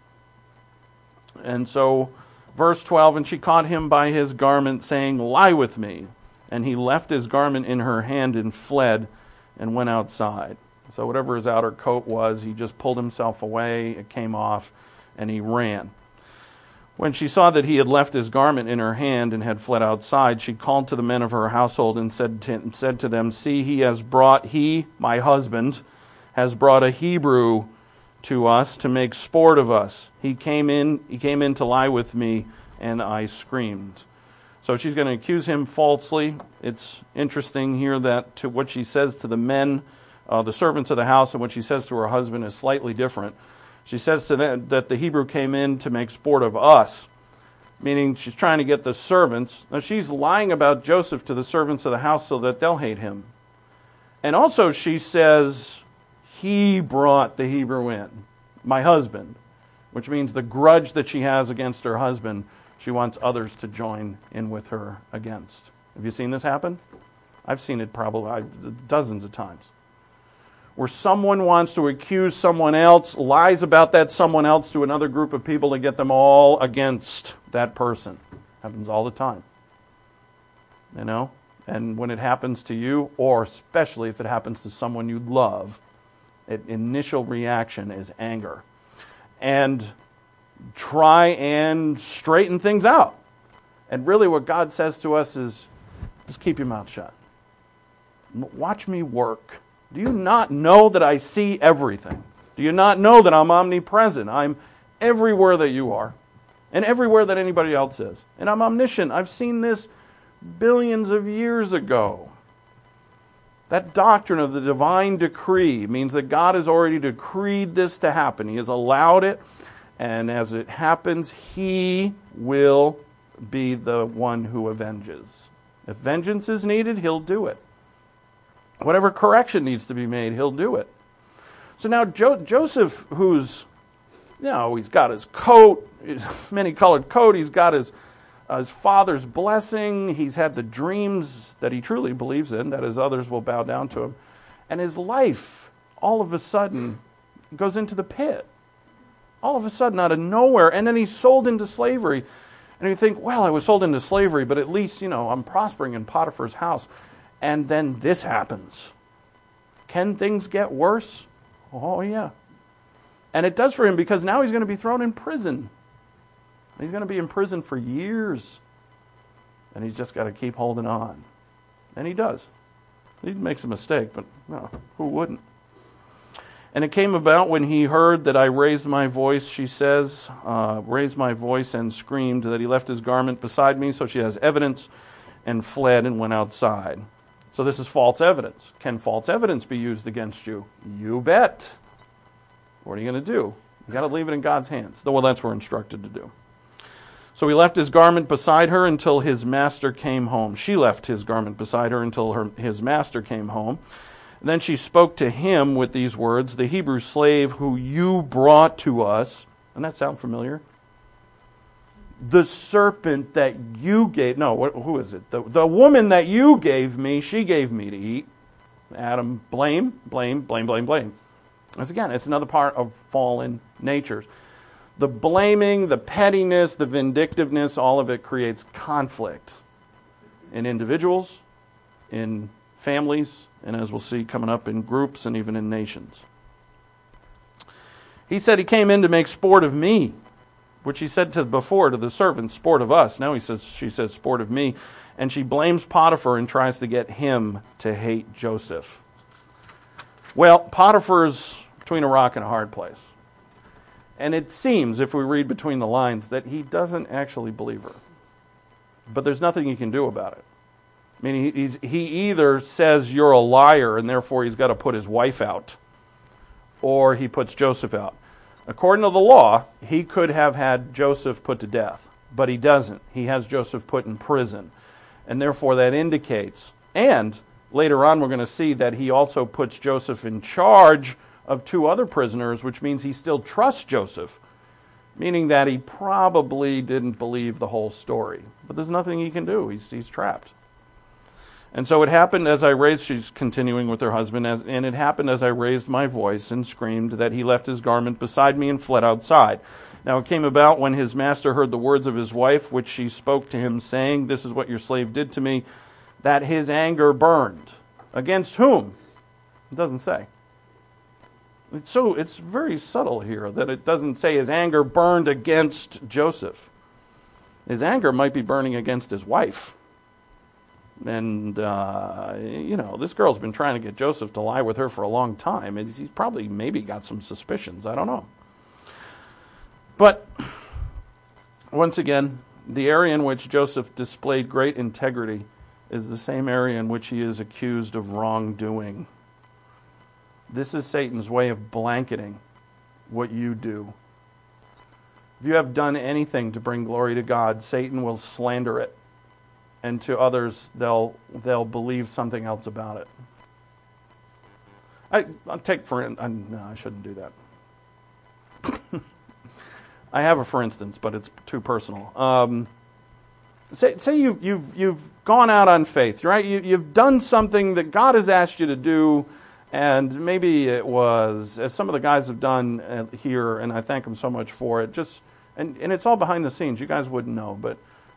And so, verse twelve, and she caught him by his garment, saying, lie with me. And he left his garment in her hand and fled and went outside. So whatever his outer coat was, he just pulled himself away, it came off, and he ran. When she saw that he had left his garment in her hand and had fled outside, she called to the men of her household and said to, said to them, see, he has brought, he, my husband, has brought a Hebrew to us to make sport of us. He came in, he came in to lie with me, and I screamed. So she's going to accuse him falsely. It's interesting here that to what she says to the men, uh, the servants of the house, and what she says to her husband is slightly different. She says to them that the Hebrew came in to make sport of us, meaning she's trying to get the servants. Now she's lying about Joseph to the servants of the house so that they'll hate him. And also she says, he brought the Hebrew in, my husband, which means the grudge that she has against her husband, she wants others to join in with her against. Have you seen this happen? I've seen it probably dozens of times. Where someone wants to accuse someone else, lies about that someone else to another group of people to get them all against that person. Happens all the time. You know? And when it happens to you, or especially if it happens to someone you love, an initial reaction is anger. And try and straighten things out. And really what God says to us is, just keep your mouth shut. Watch me work. Do you not know that I see everything? Do you not know that I'm omnipresent? I'm everywhere that you are, and everywhere that anybody else is. And I'm omniscient. I've seen this billions of years ago. That doctrine of the divine decree means that God has already decreed this to happen. He has allowed it, and as it happens, He will be the one who avenges. If vengeance is needed, He'll do it. Whatever correction needs to be made, He'll do it. So now jo- Joseph, who's, you know, he's got his coat, his many-colored coat, he's got his, uh, his father's blessing, he's had the dreams that he truly believes in, that his others will bow down to him, and his life, all of a sudden, goes into the pit. All of a sudden, out of nowhere, and then he's sold into slavery. And you think, well, I was sold into slavery, but at least, you know, I'm prospering in Potiphar's house. And then this happens. Can things get worse? Oh, yeah. And it does for him, because now he's going to be thrown in prison. He's going to be in prison for years. And he's just got to keep holding on. And he does. He makes a mistake, but no, who wouldn't? And it came about when he heard that I raised my voice, she says, uh, raised my voice and screamed, that he left his garment beside me, so she has evidence, and fled and went outside. So this is false evidence. Can false evidence be used against you? You bet. What are you going to do? You've got to leave it in God's hands. Well, that's what we're instructed to do. So he left his garment beside her until his master came home. She left his garment beside her until her, his master came home. And then she spoke to him with these words, the Hebrew slave who you brought to us. Doesn't that sound familiar? The serpent that you gave, no, what, who is it? The, the woman that you gave me, she gave me to eat. Adam, blame, blame, blame, blame, blame. Once again, it's another part of fallen natures. The blaming, the pettiness, the vindictiveness, all of it creates conflict in individuals, in families, and as we'll see coming up, in groups and even in nations. He said he came in to make sport of me, which he said to before to the servants, sport of us. Now he says, she says, sport of me. And she blames Potiphar and tries to get him to hate Joseph. Well, Potiphar's between a rock and a hard place. And it seems, if we read between the lines, that he doesn't actually believe her. But there's nothing he can do about it. I mean, he, he's, he either says you're a liar and therefore he's got to put his wife out, or he puts Joseph out. According to the law, he could have had Joseph put to death, but he doesn't. He has Joseph put in prison. And therefore that indicates, and later on we're going to see that he also puts Joseph in charge of two other prisoners, which means he still trusts Joseph, meaning that he probably didn't believe the whole story. But there's nothing he can do. He's, he's trapped. And so it happened as I raised, she's continuing with her husband, as, and it happened as I raised my voice and screamed that he left his garment beside me and fled outside. Now it came about when his master heard the words of his wife, which she spoke to him, saying, this is what your slave did to me, that his anger burned. Against whom? It doesn't say. It's so it's very subtle here that it doesn't say his anger burned against Joseph. His anger might be burning against his wife. And, uh, you know, this girl's been trying to get Joseph to lie with her for a long time. And he's probably maybe got some suspicions. I don't know. But, once again, the area in which Joseph displayed great integrity is the same area in which he is accused of wrongdoing. This is Satan's way of blanketing what you do. If you have done anything to bring glory to God, Satan will slander it. And to others, they'll they'll believe something else about it. I, I'll take for I, no, I shouldn't do that. I have a for instance, but it's too personal. Um, say say you you've you've gone out on faith, right? You you've done something that God has asked you to do, and maybe it was, as some of the guys have done here, and I thank them so much for it. Just and and it's all behind the scenes. You guys wouldn't know, but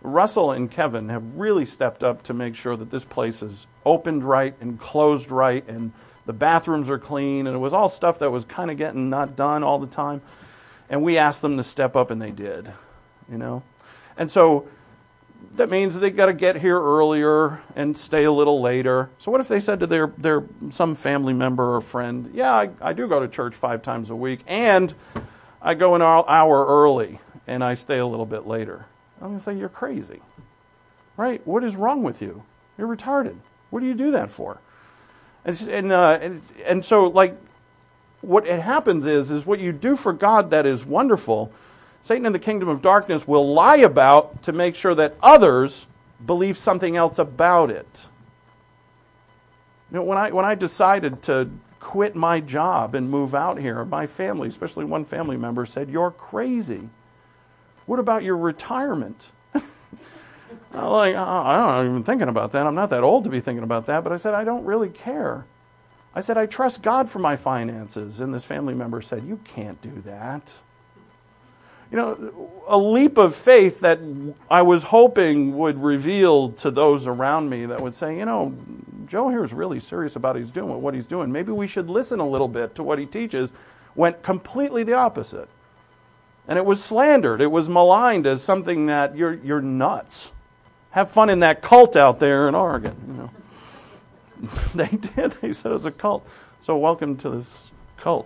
Russell and Kevin have really stepped up to make sure that this place is opened right and closed right, and the bathrooms are clean, and it was all stuff that was kind of getting not done all the time. And we asked them to step up, and they did, you know. And so that means they got to get here earlier and stay a little later. So what if they said to their their some family member or friend, yeah, I, I do go to church five times a week, and I go an hour early, and I stay a little bit later. I'm going to say, you're crazy, right? What is wrong with you? You're retarded. What do you do that for? And and uh, and, and so, like, what it happens is, is what you do for God that is wonderful, Satan and the kingdom of darkness will lie about to make sure that others believe something else about it. You know, when I when I decided to quit my job and move out here, my family, especially one family member, said, "You're crazy. What about your retirement?" I'm like, oh, I'm not even thinking about that. I'm not that old to be thinking about that. But I said, I don't really care. I said, I trust God for my finances. And this family member said, you can't do that. You know, a leap of faith that I was hoping would reveal to those around me that would say, you know, Joe here is really serious about he's doing what he's doing. Maybe we should listen a little bit to what he teaches, went completely the opposite. And it was slandered. It was maligned as something that you're you're nuts. Have fun in that cult out there in Oregon. You know, they did. They said it was a cult. So welcome to this cult.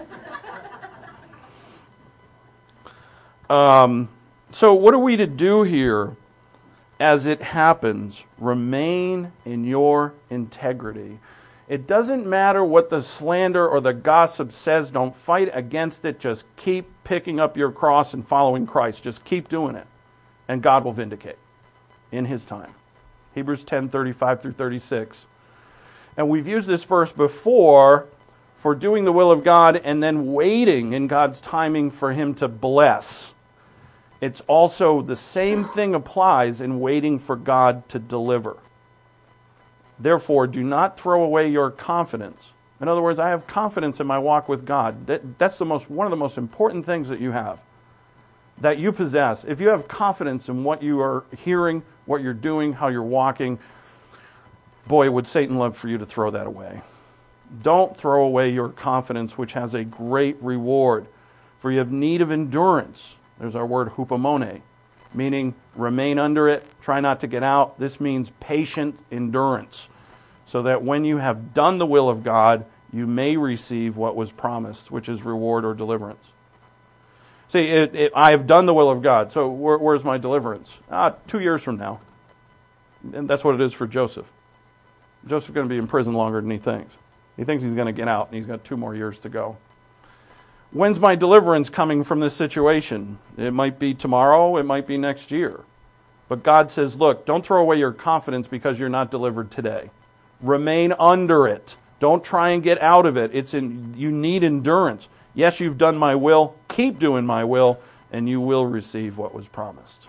Um, so what are we to do here as it happens? Remain in your integrity. It doesn't matter what the slander or the gossip says. Don't fight against it. Just keep picking up your cross and following Christ. Just keep doing it. And God will vindicate in His time. Hebrews ten, thirty-five through thirty-six. And we've used this verse before for doing the will of God and then waiting in God's timing for Him to bless. It's also the same thing applies in waiting for God to deliver. Therefore, do not throw away your confidence. In other words, I have confidence in my walk with God. That, that's the most one of the most important things that you have, that you possess. If you have confidence in what you are hearing, what you're doing, how you're walking, boy, would Satan love for you to throw that away. Don't throw away your confidence, which has a great reward. For you have need of endurance. There's our word hupomone, meaning remain under it, try not to get out. This means patient endurance, so that when you have done the will of God, you may receive what was promised, which is reward or deliverance. See, it, it, I have done the will of God, so where, where's my deliverance? Ah, two years from now. And that's what it is for Joseph. Joseph's going to be in prison longer than he thinks. He thinks he's going to get out, and he's got two more years to go. When's my deliverance coming from this situation? It might be tomorrow, it might be next year. But God says, look, don't throw away your confidence because you're not delivered today. Remain under it. Don't try and get out of it. It's in, you need endurance. Yes, you've done my will. Keep doing my will, and you will receive what was promised.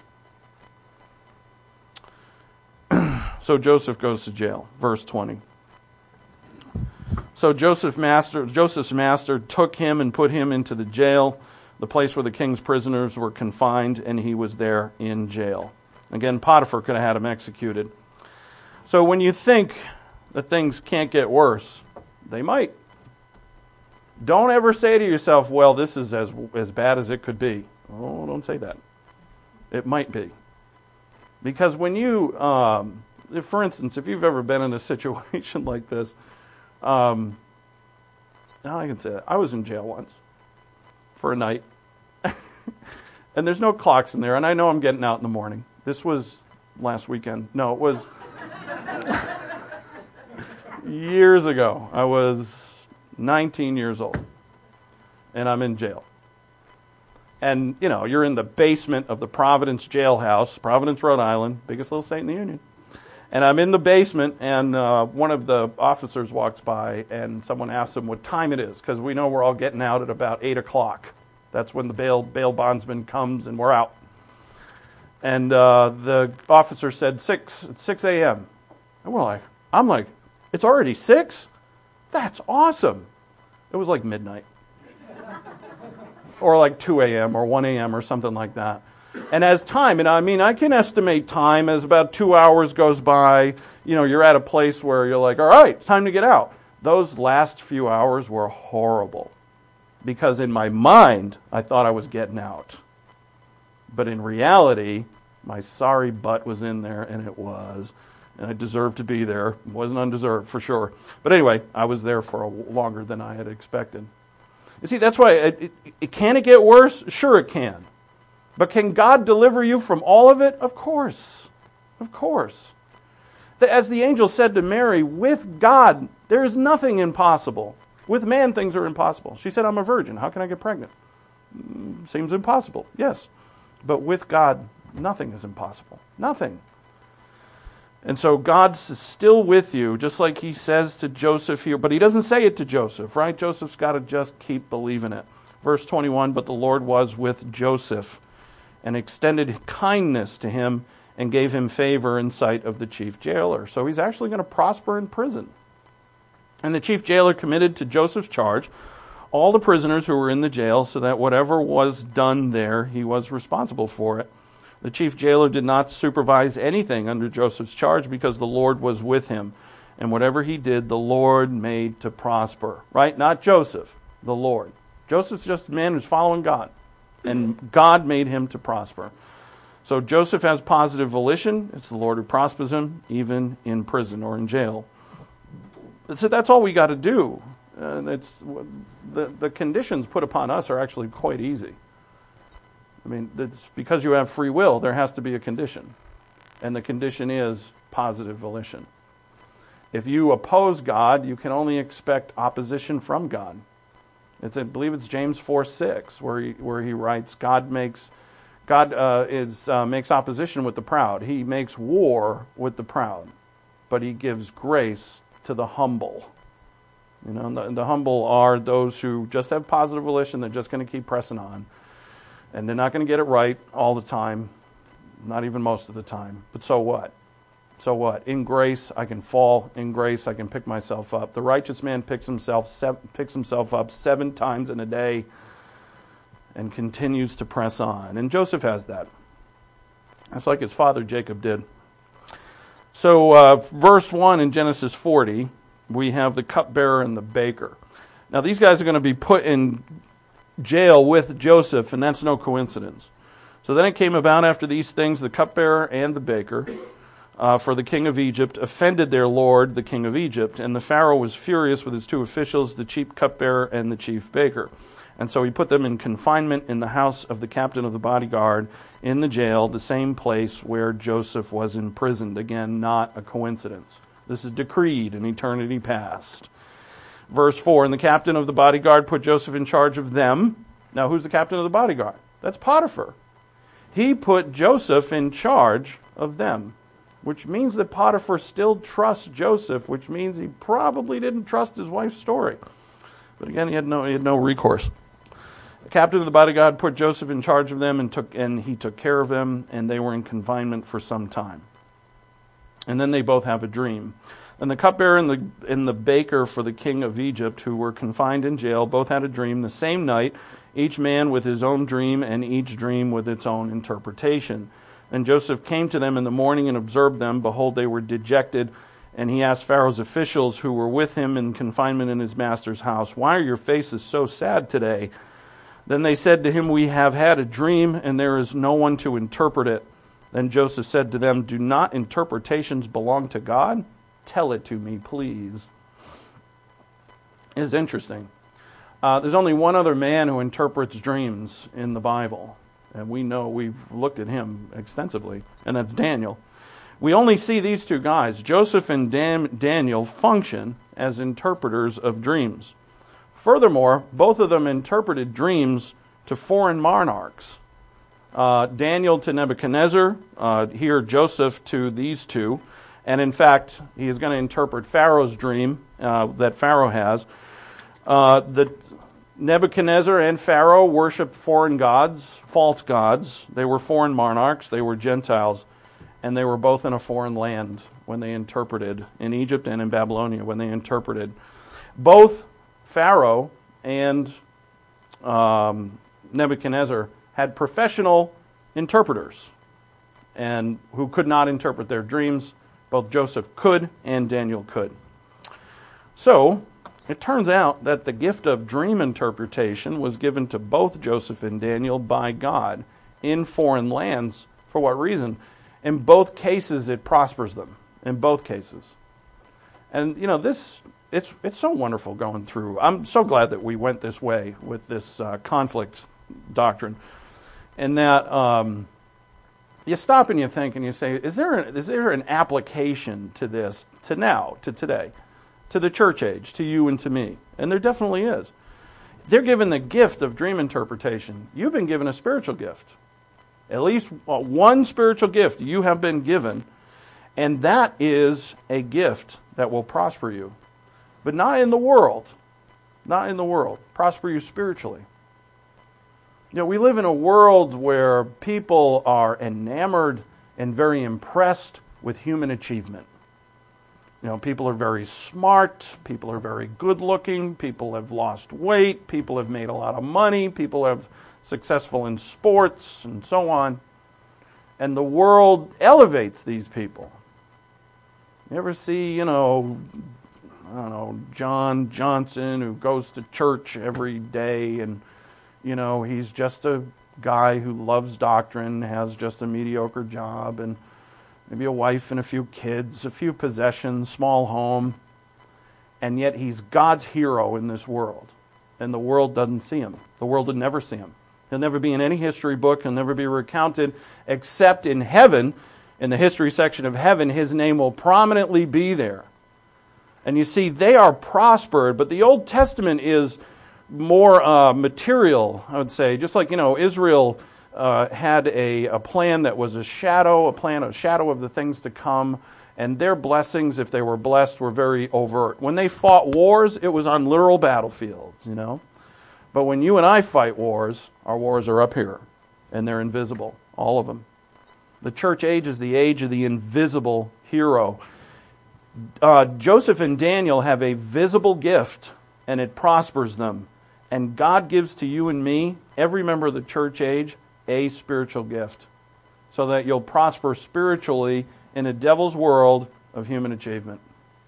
So Joseph goes to jail. Verse twenty. So Joseph master, Joseph's master took him and put him into the jail, the place where the king's prisoners were confined, and he was there in jail. Again, Potiphar could have had him executed. So when you think that things can't get worse, they might. Don't ever say to yourself, well, this is as as bad as it could be. Oh, don't say that. It might be. Because when you, um, if, for instance, if you've ever been in a situation like this, um, now I can say that. I was in jail once for a night. And there's no clocks in there, and I know I'm getting out in the morning. This was last weekend. No, it was years ago. I was nineteen years old, and I'm in jail. And, you know, you're in the basement of the Providence jailhouse, Providence, Rhode Island, biggest little state in the Union. And I'm in the basement, and uh, one of the officers walks by, and someone asks him what time it is, because we know we're all getting out at about eight o'clock. That's when the bail bail bondsman comes, and we're out. And uh, the officer said, six, six a.m. And we're like, I'm like, it's already six? That's awesome. It was like midnight. Or like two a.m. or one a.m. or something like that. And as time, and I mean, I can estimate time as about two hours goes by, you know, you're at a place where you're like, all right, it's time to get out. Those last few hours were horrible because in my mind, I thought I was getting out. But in reality, my sorry butt was in there, and it was. And I deserved to be there. It wasn't undeserved, for sure. But anyway, I was there for a, longer than I had expected. You see, that's why, it, it, it, can it get worse? Sure it can. But can God deliver you from all of it? Of course. Of course. As the angel said to Mary, with God, there is nothing impossible. With man, things are impossible. She said, I'm a virgin. How can I get pregnant? Seems impossible. Yes. But with God, nothing is impossible. Nothing. And so God's still with you, just like he says to Joseph here. But he doesn't say it to Joseph, right? Joseph's got to just keep believing it. Verse twenty-one, but the Lord was with Joseph and extended kindness to him and gave him favor in sight of the chief jailer. So he's actually going to prosper in prison. And the chief jailer committed to Joseph's charge all the prisoners who were in the jail, so that whatever was done there, he was responsible for it. The chief jailer did not supervise anything under Joseph's charge because the Lord was with him. And whatever he did, the Lord made to prosper. Right? Not Joseph, the Lord. Joseph's just a man who's following God. And God made him to prosper. So Joseph has positive volition. It's the Lord who prospers him, even in prison or in jail. So that's all we got to do. And it's the the conditions put upon us are actually quite easy. I mean, it's because you have free will, there has to be a condition. And the condition is positive volition. If you oppose God, you can only expect opposition from God. It's, I believe it's James four six, where he, where he writes, God makes God uh, is uh, makes opposition with the proud. He makes war with the proud, but he gives grace to the humble. You know, the, the humble are those who just have positive volition. They're just going to keep pressing on. And they're not going to get it right all the time, not even most of the time. But so what? So what? In grace, I can fall. In grace, I can pick myself up. The righteous man picks himself seven, picks himself up seven times in a day and continues to press on. And Joseph has that. That's like his father Jacob did. So uh, verse one in Genesis forty, we have the cupbearer and the baker. Now these guys are going to be put in jail with Joseph, and that's no coincidence. So then it came about after these things, the cupbearer and the baker, uh, for the king of Egypt, offended their lord, the king of Egypt. And the Pharaoh was furious with his two officials, the chief cupbearer and the chief baker. And so he put them in confinement in the house of the captain of the bodyguard in the jail, the same place where Joseph was imprisoned. Again, not a coincidence. This is decreed in eternity past. Verse four, and the captain of the bodyguard put Joseph in charge of them. Now, who's the captain of the bodyguard? That's Potiphar. He put Joseph in charge of them, which means that Potiphar still trusts Joseph, which means he probably didn't trust his wife's story. But again, he had no, he had no recourse. The captain of the bodyguard put Joseph in charge of them, and took and he took care of them, and they were in confinement for some time. And then they both have a dream. And the cupbearer and the and the baker for the king of Egypt, who were confined in jail, both had a dream the same night, each man with his own dream, and each dream with its own interpretation. And Joseph came to them in the morning and observed them. Behold, they were dejected. And he asked Pharaoh's officials who were with him in confinement in his master's house, why are your faces so sad today? Then they said to him, we have had a dream, and there is no one to interpret it. Then Joseph said to them, do not interpretations belong to God? Tell it to me, please. It's interesting. Uh, there's only one other man who interprets dreams in the Bible. And we know, we've looked at him extensively, and that's Daniel. We only see these two guys, Joseph and Dan- Daniel, function as interpreters of dreams. Furthermore, both of them interpreted dreams to foreign monarchs. Uh, Daniel to Nebuchadnezzar, uh, here Joseph to these two. And in fact, he is going to interpret Pharaoh's dream uh, that Pharaoh has. Uh, the Nebuchadnezzar and Pharaoh worshiped foreign gods, false gods. They were foreign monarchs. They were Gentiles. And they were both in a foreign land when they interpreted, in Egypt and in Babylonia, when they interpreted. Both Pharaoh and um, Nebuchadnezzar had professional interpreters, and who could not interpret their dreams. Both Joseph could and Daniel could. So, it turns out that the gift of dream interpretation was given to both Joseph and Daniel by God in foreign lands. For what reason? In both cases, it prospers them. In both cases. And, you know, this, it's it's so wonderful going through. I'm so glad that we went this way with this uh, conflict doctrine. And that um, you stop and you think and you say, is there, an, is there an application to this, to now, to today, to the church age, to you and to me? And there definitely is. They're given the gift of dream interpretation. You've been given a spiritual gift. At least one spiritual gift you have been given, and that is a gift that will prosper you. But not in the world. Not in the world. Prosper you spiritually. You know, we live in a world where people are enamored and very impressed with human achievement. You know, people are very smart, people are very good looking, people have lost weight, people have made a lot of money, people have successful in sports and so on. And the world elevates these people. You ever see, you know, I don't know, John Johnson, who goes to church every day, and, you know, he's just a guy who loves doctrine, has just a mediocre job, and maybe a wife and a few kids, a few possessions, small home, and yet he's God's hero in this world. And the world doesn't see him. The world would never see him. He'll never be in any history book. He'll never be recounted, except in heaven, in the history section of heaven, his name will prominently be there. And you see, they are prospered, but the Old Testament is more uh, material, I would say. Just like, you know, Israel uh, had a, a plan that was a shadow, a plan, a shadow of the things to come, and their blessings, if they were blessed, were very overt. When they fought wars, it was on literal battlefields, you know. But when you and I fight wars, our wars are up here, and they're invisible, all of them. The church age is the age of the invisible hero. Uh, Joseph and Daniel have a visible gift, and it prospers them. And God gives to you and me, every member of the church age, a spiritual gift, so that you'll prosper spiritually in a devil's world of human achievement.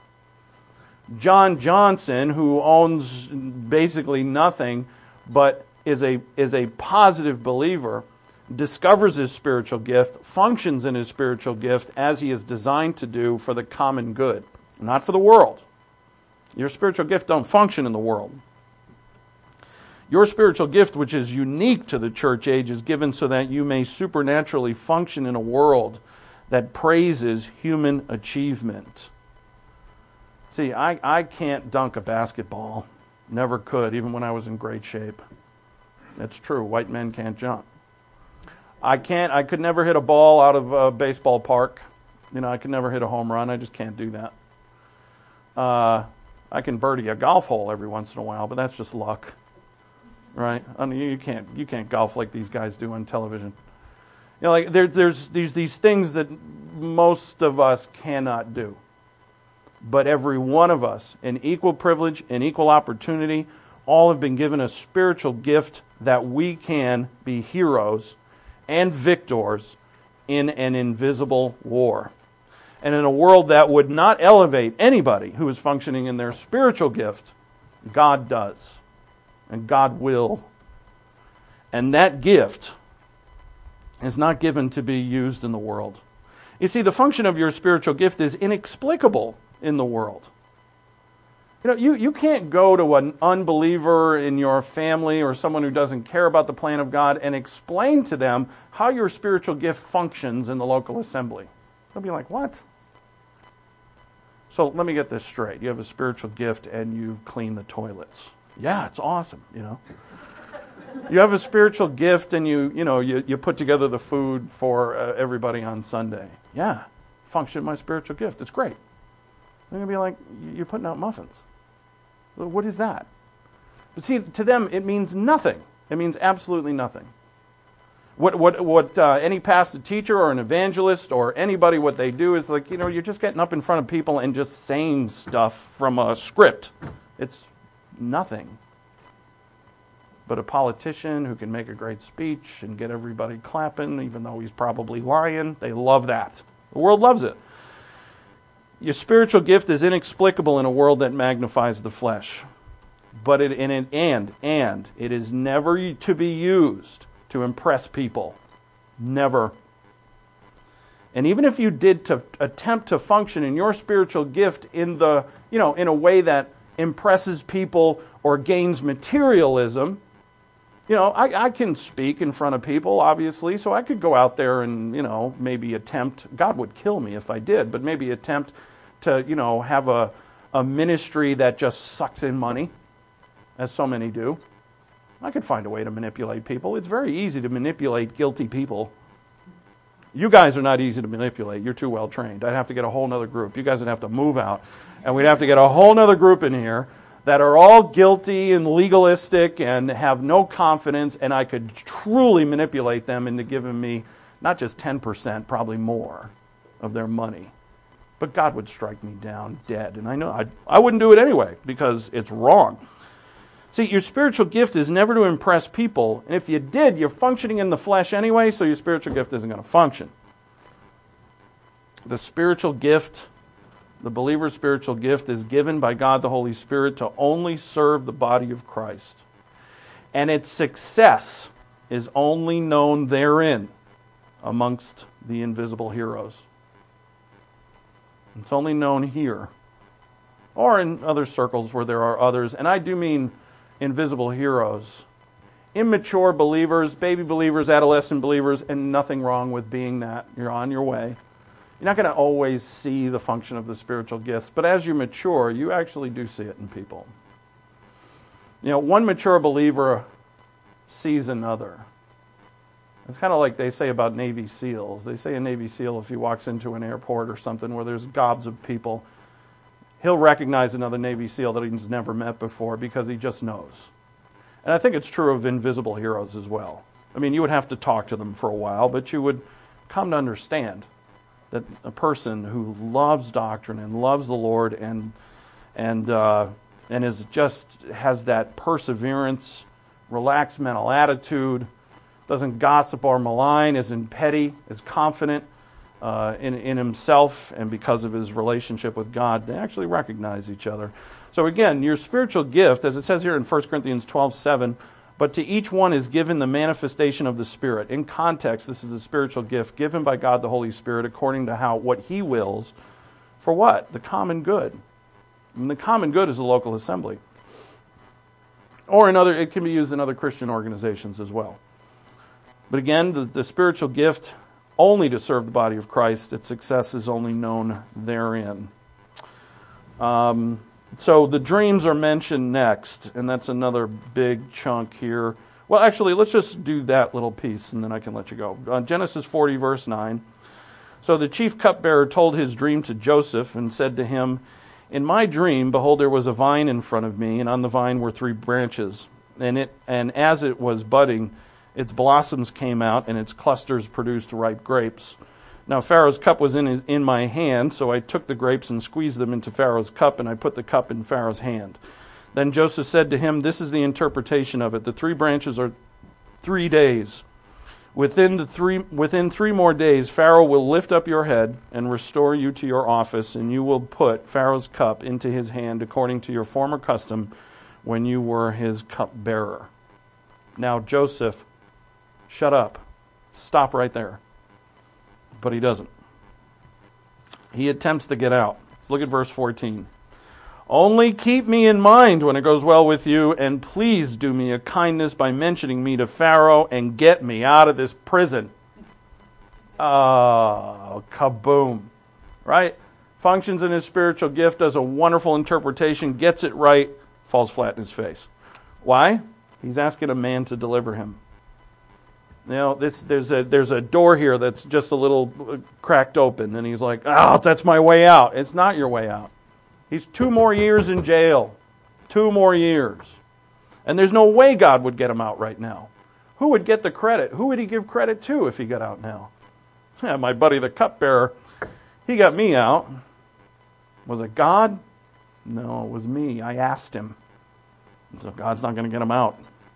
John Johnson, who owns basically nothing, but is a is a positive believer, discovers his spiritual gift, functions in his spiritual gift as he is designed to do for the common good, not for the world. Your spiritual gift don't function in the world. Your spiritual gift, which is unique to the church age, is given so that you may supernaturally function in a world that praises human achievement. See, I, I can't dunk a basketball. Never could, even when I was in great shape. It's true. White men can't jump. I can't. I could never hit a ball out of a baseball park. You know, I could never hit a home run. I just can't do that. Uh, I can birdie a golf hole every once in a while, but that's just luck, right? I mean, you can't. You can't golf like these guys do on television. You know, like there, there's these these things that most of us cannot do. But every one of us, in equal privilege, in equal opportunity, all have been given a spiritual gift that we can be heroes and victors in an invisible war. And in a world that would not elevate anybody who is functioning in their spiritual gift, God does. And God will. And that gift is not given to be used in the world. You see, the function of your spiritual gift is inexplicable in the world. You know, you, you can't go to an unbeliever in your family or someone who doesn't care about the plan of God and explain to them how your spiritual gift functions in the local assembly. They'll be like, what? So let me get this straight. You have a spiritual gift and you've cleaned the toilets. Yeah, it's awesome, you know. You have a spiritual gift and you, you know, you, you put together the food for uh, everybody on Sunday. Yeah, function of my spiritual gift. It's great. They're going to be like, you're putting out muffins. What is that? But see, to them, it means nothing. It means absolutely nothing. What what what uh, any pastor, teacher, or an evangelist, or anybody, what they do is like, you know, you're just getting up in front of people and just saying stuff from a script. It's nothing. But a politician who can make a great speech and get everybody clapping, even though he's probably lying, they love that. The world loves it. Your spiritual gift is inexplicable in a world that magnifies the flesh. But it, and, and, and, it is never to be used to impress people. Never. And even if you did to attempt to function in your spiritual gift in the, you know, in a way that impresses people or gains materialism, you know, I, I can speak in front of people, obviously, so I could go out there and, you know, maybe attempt, God would kill me if I did, but maybe attempt to, you know, have a, a ministry that just sucks in money, as so many do. I could find a way to manipulate people. It's very easy to manipulate guilty people. You guys are not easy to manipulate. You're too well trained. I'd have to get a whole other group. You guys would have to move out, and we'd have to get a whole other group in here that are all guilty and legalistic and have no confidence, and I could truly manipulate them into giving me not just ten percent, probably more of their money. But God would strike me down dead, and I know I I wouldn't do it anyway because it's wrong. See, your spiritual gift is never to impress people, and if you did, you're functioning in the flesh anyway, so your spiritual gift isn't going to function. The spiritual gift, the believer's spiritual gift, is given by God the Holy Spirit to only serve the body of Christ. And its success is only known therein amongst the invisible heroes. It's only known here, or in other circles where there are others, and I do mean invisible heroes. Immature believers, baby believers, adolescent believers, and nothing wrong with being that. You're on your way. You're not going to always see the function of the spiritual gifts, but as you mature, you actually do see it in people. You know, one mature believer sees another. It's kind of like they say about Navy SEALs. They say a Navy SEAL, if he walks into an airport or something where there's gobs of people, he'll recognize another Navy SEAL that he's never met before because he just knows. And I think it's true of invisible heroes as well. I mean, you would have to talk to them for a while, but you would come to understand that a person who loves doctrine and loves the Lord and and uh, and is just has that perseverance, relaxed mental attitude, doesn't gossip or malign, isn't petty, is confident Uh, in, in himself and because of his relationship with God, they actually recognize each other. So again, your spiritual gift, as it says here in First Corinthians twelve seven, but to each one is given the manifestation of the Spirit. In context, this is a spiritual gift given by God the Holy Spirit according to how what He wills for what? The common good. And the common good is the local assembly. Or in other, it can be used in other Christian organizations as well. But again, the, the spiritual gift only to serve the body of Christ. Its success is only known therein. Um, so the dreams are mentioned next, and that's another big chunk here. Well, actually, let's just do that little piece, and then I can let you go. Uh, Genesis forty, verse nine. So the chief cupbearer told his dream to Joseph and said to him, "In my dream, behold, there was a vine in front of me, and on the vine were three branches. And it, and as it was budding, its blossoms came out, and its clusters produced ripe grapes. Now Pharaoh's cup was in his, in my hand, so I took the grapes and squeezed them into Pharaoh's cup, and I put the cup in Pharaoh's hand. Then Joseph said to him, this is the interpretation of it. The three branches are three days. Within the three within three more days, Pharaoh will lift up your head and restore you to your office, and you will put Pharaoh's cup into his hand according to your former custom when you were his cupbearer." Now Joseph, shut up. Stop right there. But he doesn't. He attempts to get out. Let's look at verse fourteen. "Only keep me in mind when it goes well with you, and please do me a kindness by mentioning me to Pharaoh and get me out of this prison." Oh, kaboom. Right? Functions in his spiritual gift, does a wonderful interpretation, gets it right, falls flat in his face. Why? He's asking a man to deliver him. You know, this, there's a there's a door here that's just a little cracked open, and he's like, "Oh, that's my way out." It's not your way out. He's two more years in jail. Two more years. And there's no way God would get him out right now. Who would get the credit? Who would he give credit to if he got out now? Yeah, my buddy the cupbearer, he got me out. Was it God? No, it was me. I asked him. So God's not going to get him out.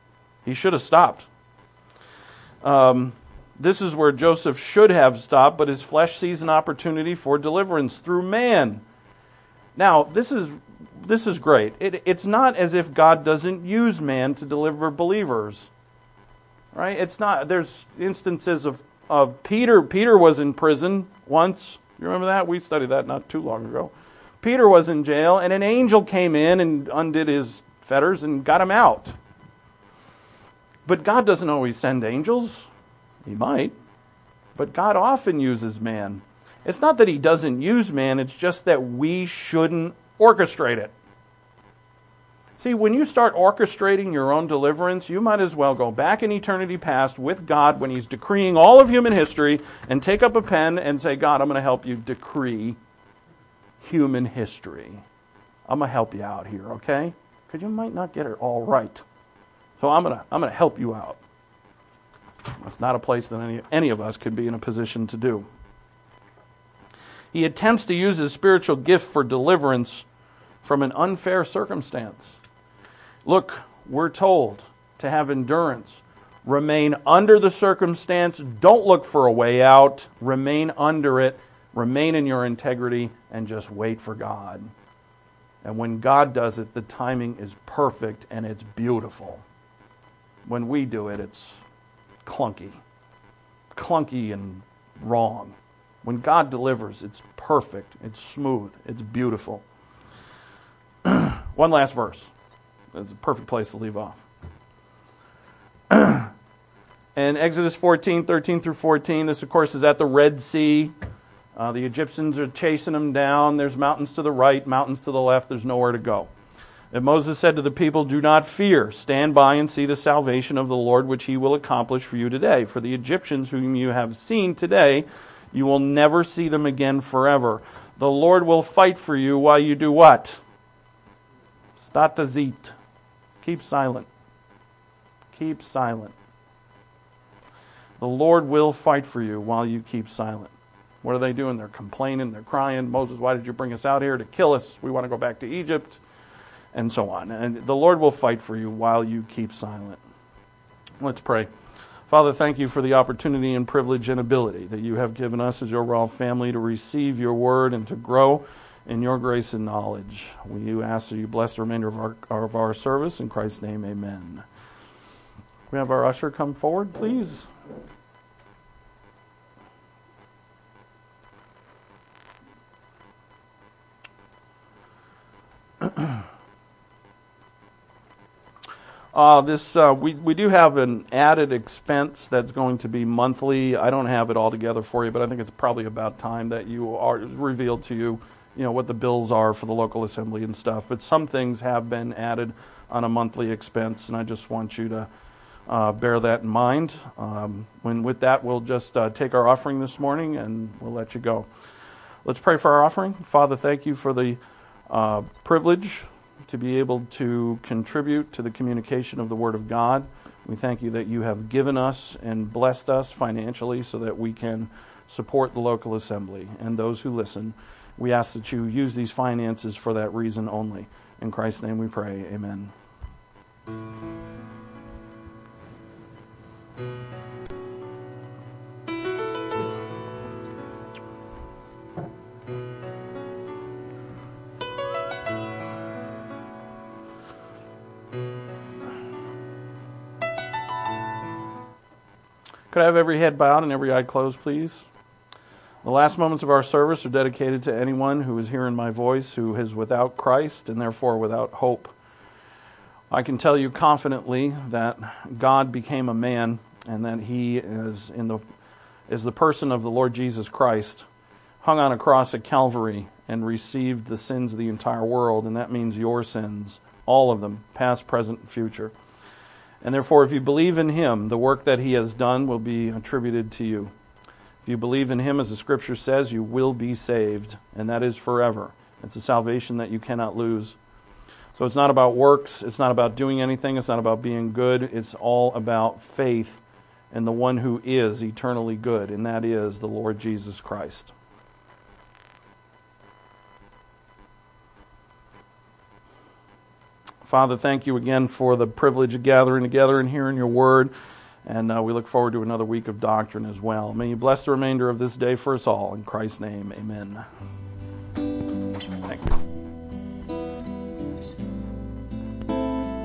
He should have stopped. Um, this is where Joseph should have stopped, but his flesh sees an opportunity for deliverance through man. Now, this is this is great. It, it's not as if God doesn't use man to deliver believers. Right? It's not. There's instances of, of Peter. Peter was in prison once. You remember that? We studied that not too long ago. Peter was in jail, and an angel came in and undid his fetters and got him out. But God doesn't always send angels. He might. But God often uses man. It's not that He doesn't use man, it's just that we shouldn't orchestrate it. See, when you start orchestrating your own deliverance, you might as well go back in eternity past with God when He's decreeing all of human history and take up a pen and say, God, I'm going to help you decree human history. I'm going to help you out here, okay? Because you might not get it all right. So I'm going to I'm going to help you out. It's not a place that any, any of us could be in a position to do. He attempts to use his spiritual gift for deliverance from an unfair circumstance. Look, we're told to have endurance. Remain under the circumstance. Don't look for a way out. Remain under it. Remain in your integrity and just wait for God. And when God does it, the timing is perfect and it's beautiful. When we do it, it's clunky. Clunky and wrong. When God delivers, it's perfect, it's smooth, it's beautiful. One last verse. It's a perfect place to leave off. And Exodus fourteen, thirteen through fourteen, this of course is at the Red Sea. Uh, the Egyptians are chasing them down. There's mountains to the right, mountains to the left. There's nowhere to go. And Moses said to the people, do not fear. Stand by and see the salvation of the Lord, which He will accomplish for you today. For the Egyptians whom you have seen today, you will never see them again forever. The Lord will fight for you while you do what? Statazit. Keep silent. Keep silent. The Lord will fight for you while you keep silent. What are they doing? They're complaining. They're crying. Moses, why did you bring us out here to kill us? We want to go back to Egypt. And so on. And the Lord will fight for you while you keep silent. Let's pray. Father, thank you for the opportunity and privilege and ability that you have given us as your Raw family to receive your word and to grow in your grace and knowledge. We ask that you bless the remainder of our, of our service. In Christ's name, amen. We have our usher come forward, please. Uh, this uh, we we do have an added expense that's going to be monthly. I don't have it all together for you, but I think it's probably about time that you are revealed to you, you know, what the bills are for the local assembly and stuff. But some things have been added on a monthly expense, and I just want you to uh, bear that in mind. Um, when with that, we'll just uh, take our offering this morning, and we'll let you go. Let's pray for our offering. Father, thank you for the uh, privilege to be able to contribute to the communication of the Word of God. We thank you that you have given us and blessed us financially so that we can support the local assembly and those who listen. We ask that you use these finances for that reason only. In Christ's name we pray, amen. Could I have every head bowed and every eye closed, please? The last moments of our service are dedicated to anyone who is hearing my voice, who is without Christ and therefore without hope. I can tell you confidently that God became a man and that He is in the is the person of the Lord Jesus Christ, hung on a cross at Calvary and received the sins of the entire world, and that means your sins, all of them, past, present, and future. And therefore, if you believe in Him, the work that He has done will be attributed to you. If you believe in Him, as the Scripture says, you will be saved, and that is forever. It's a salvation that you cannot lose. So it's not about works, it's not about doing anything, it's not about being good, it's all about faith in the one who is eternally good, and that is the Lord Jesus Christ. Father, thank you again for the privilege of gathering together and hearing your word. And uh, we look forward to another week of doctrine as well. May you bless the remainder of this day for us all. In Christ's name, amen. Thank you.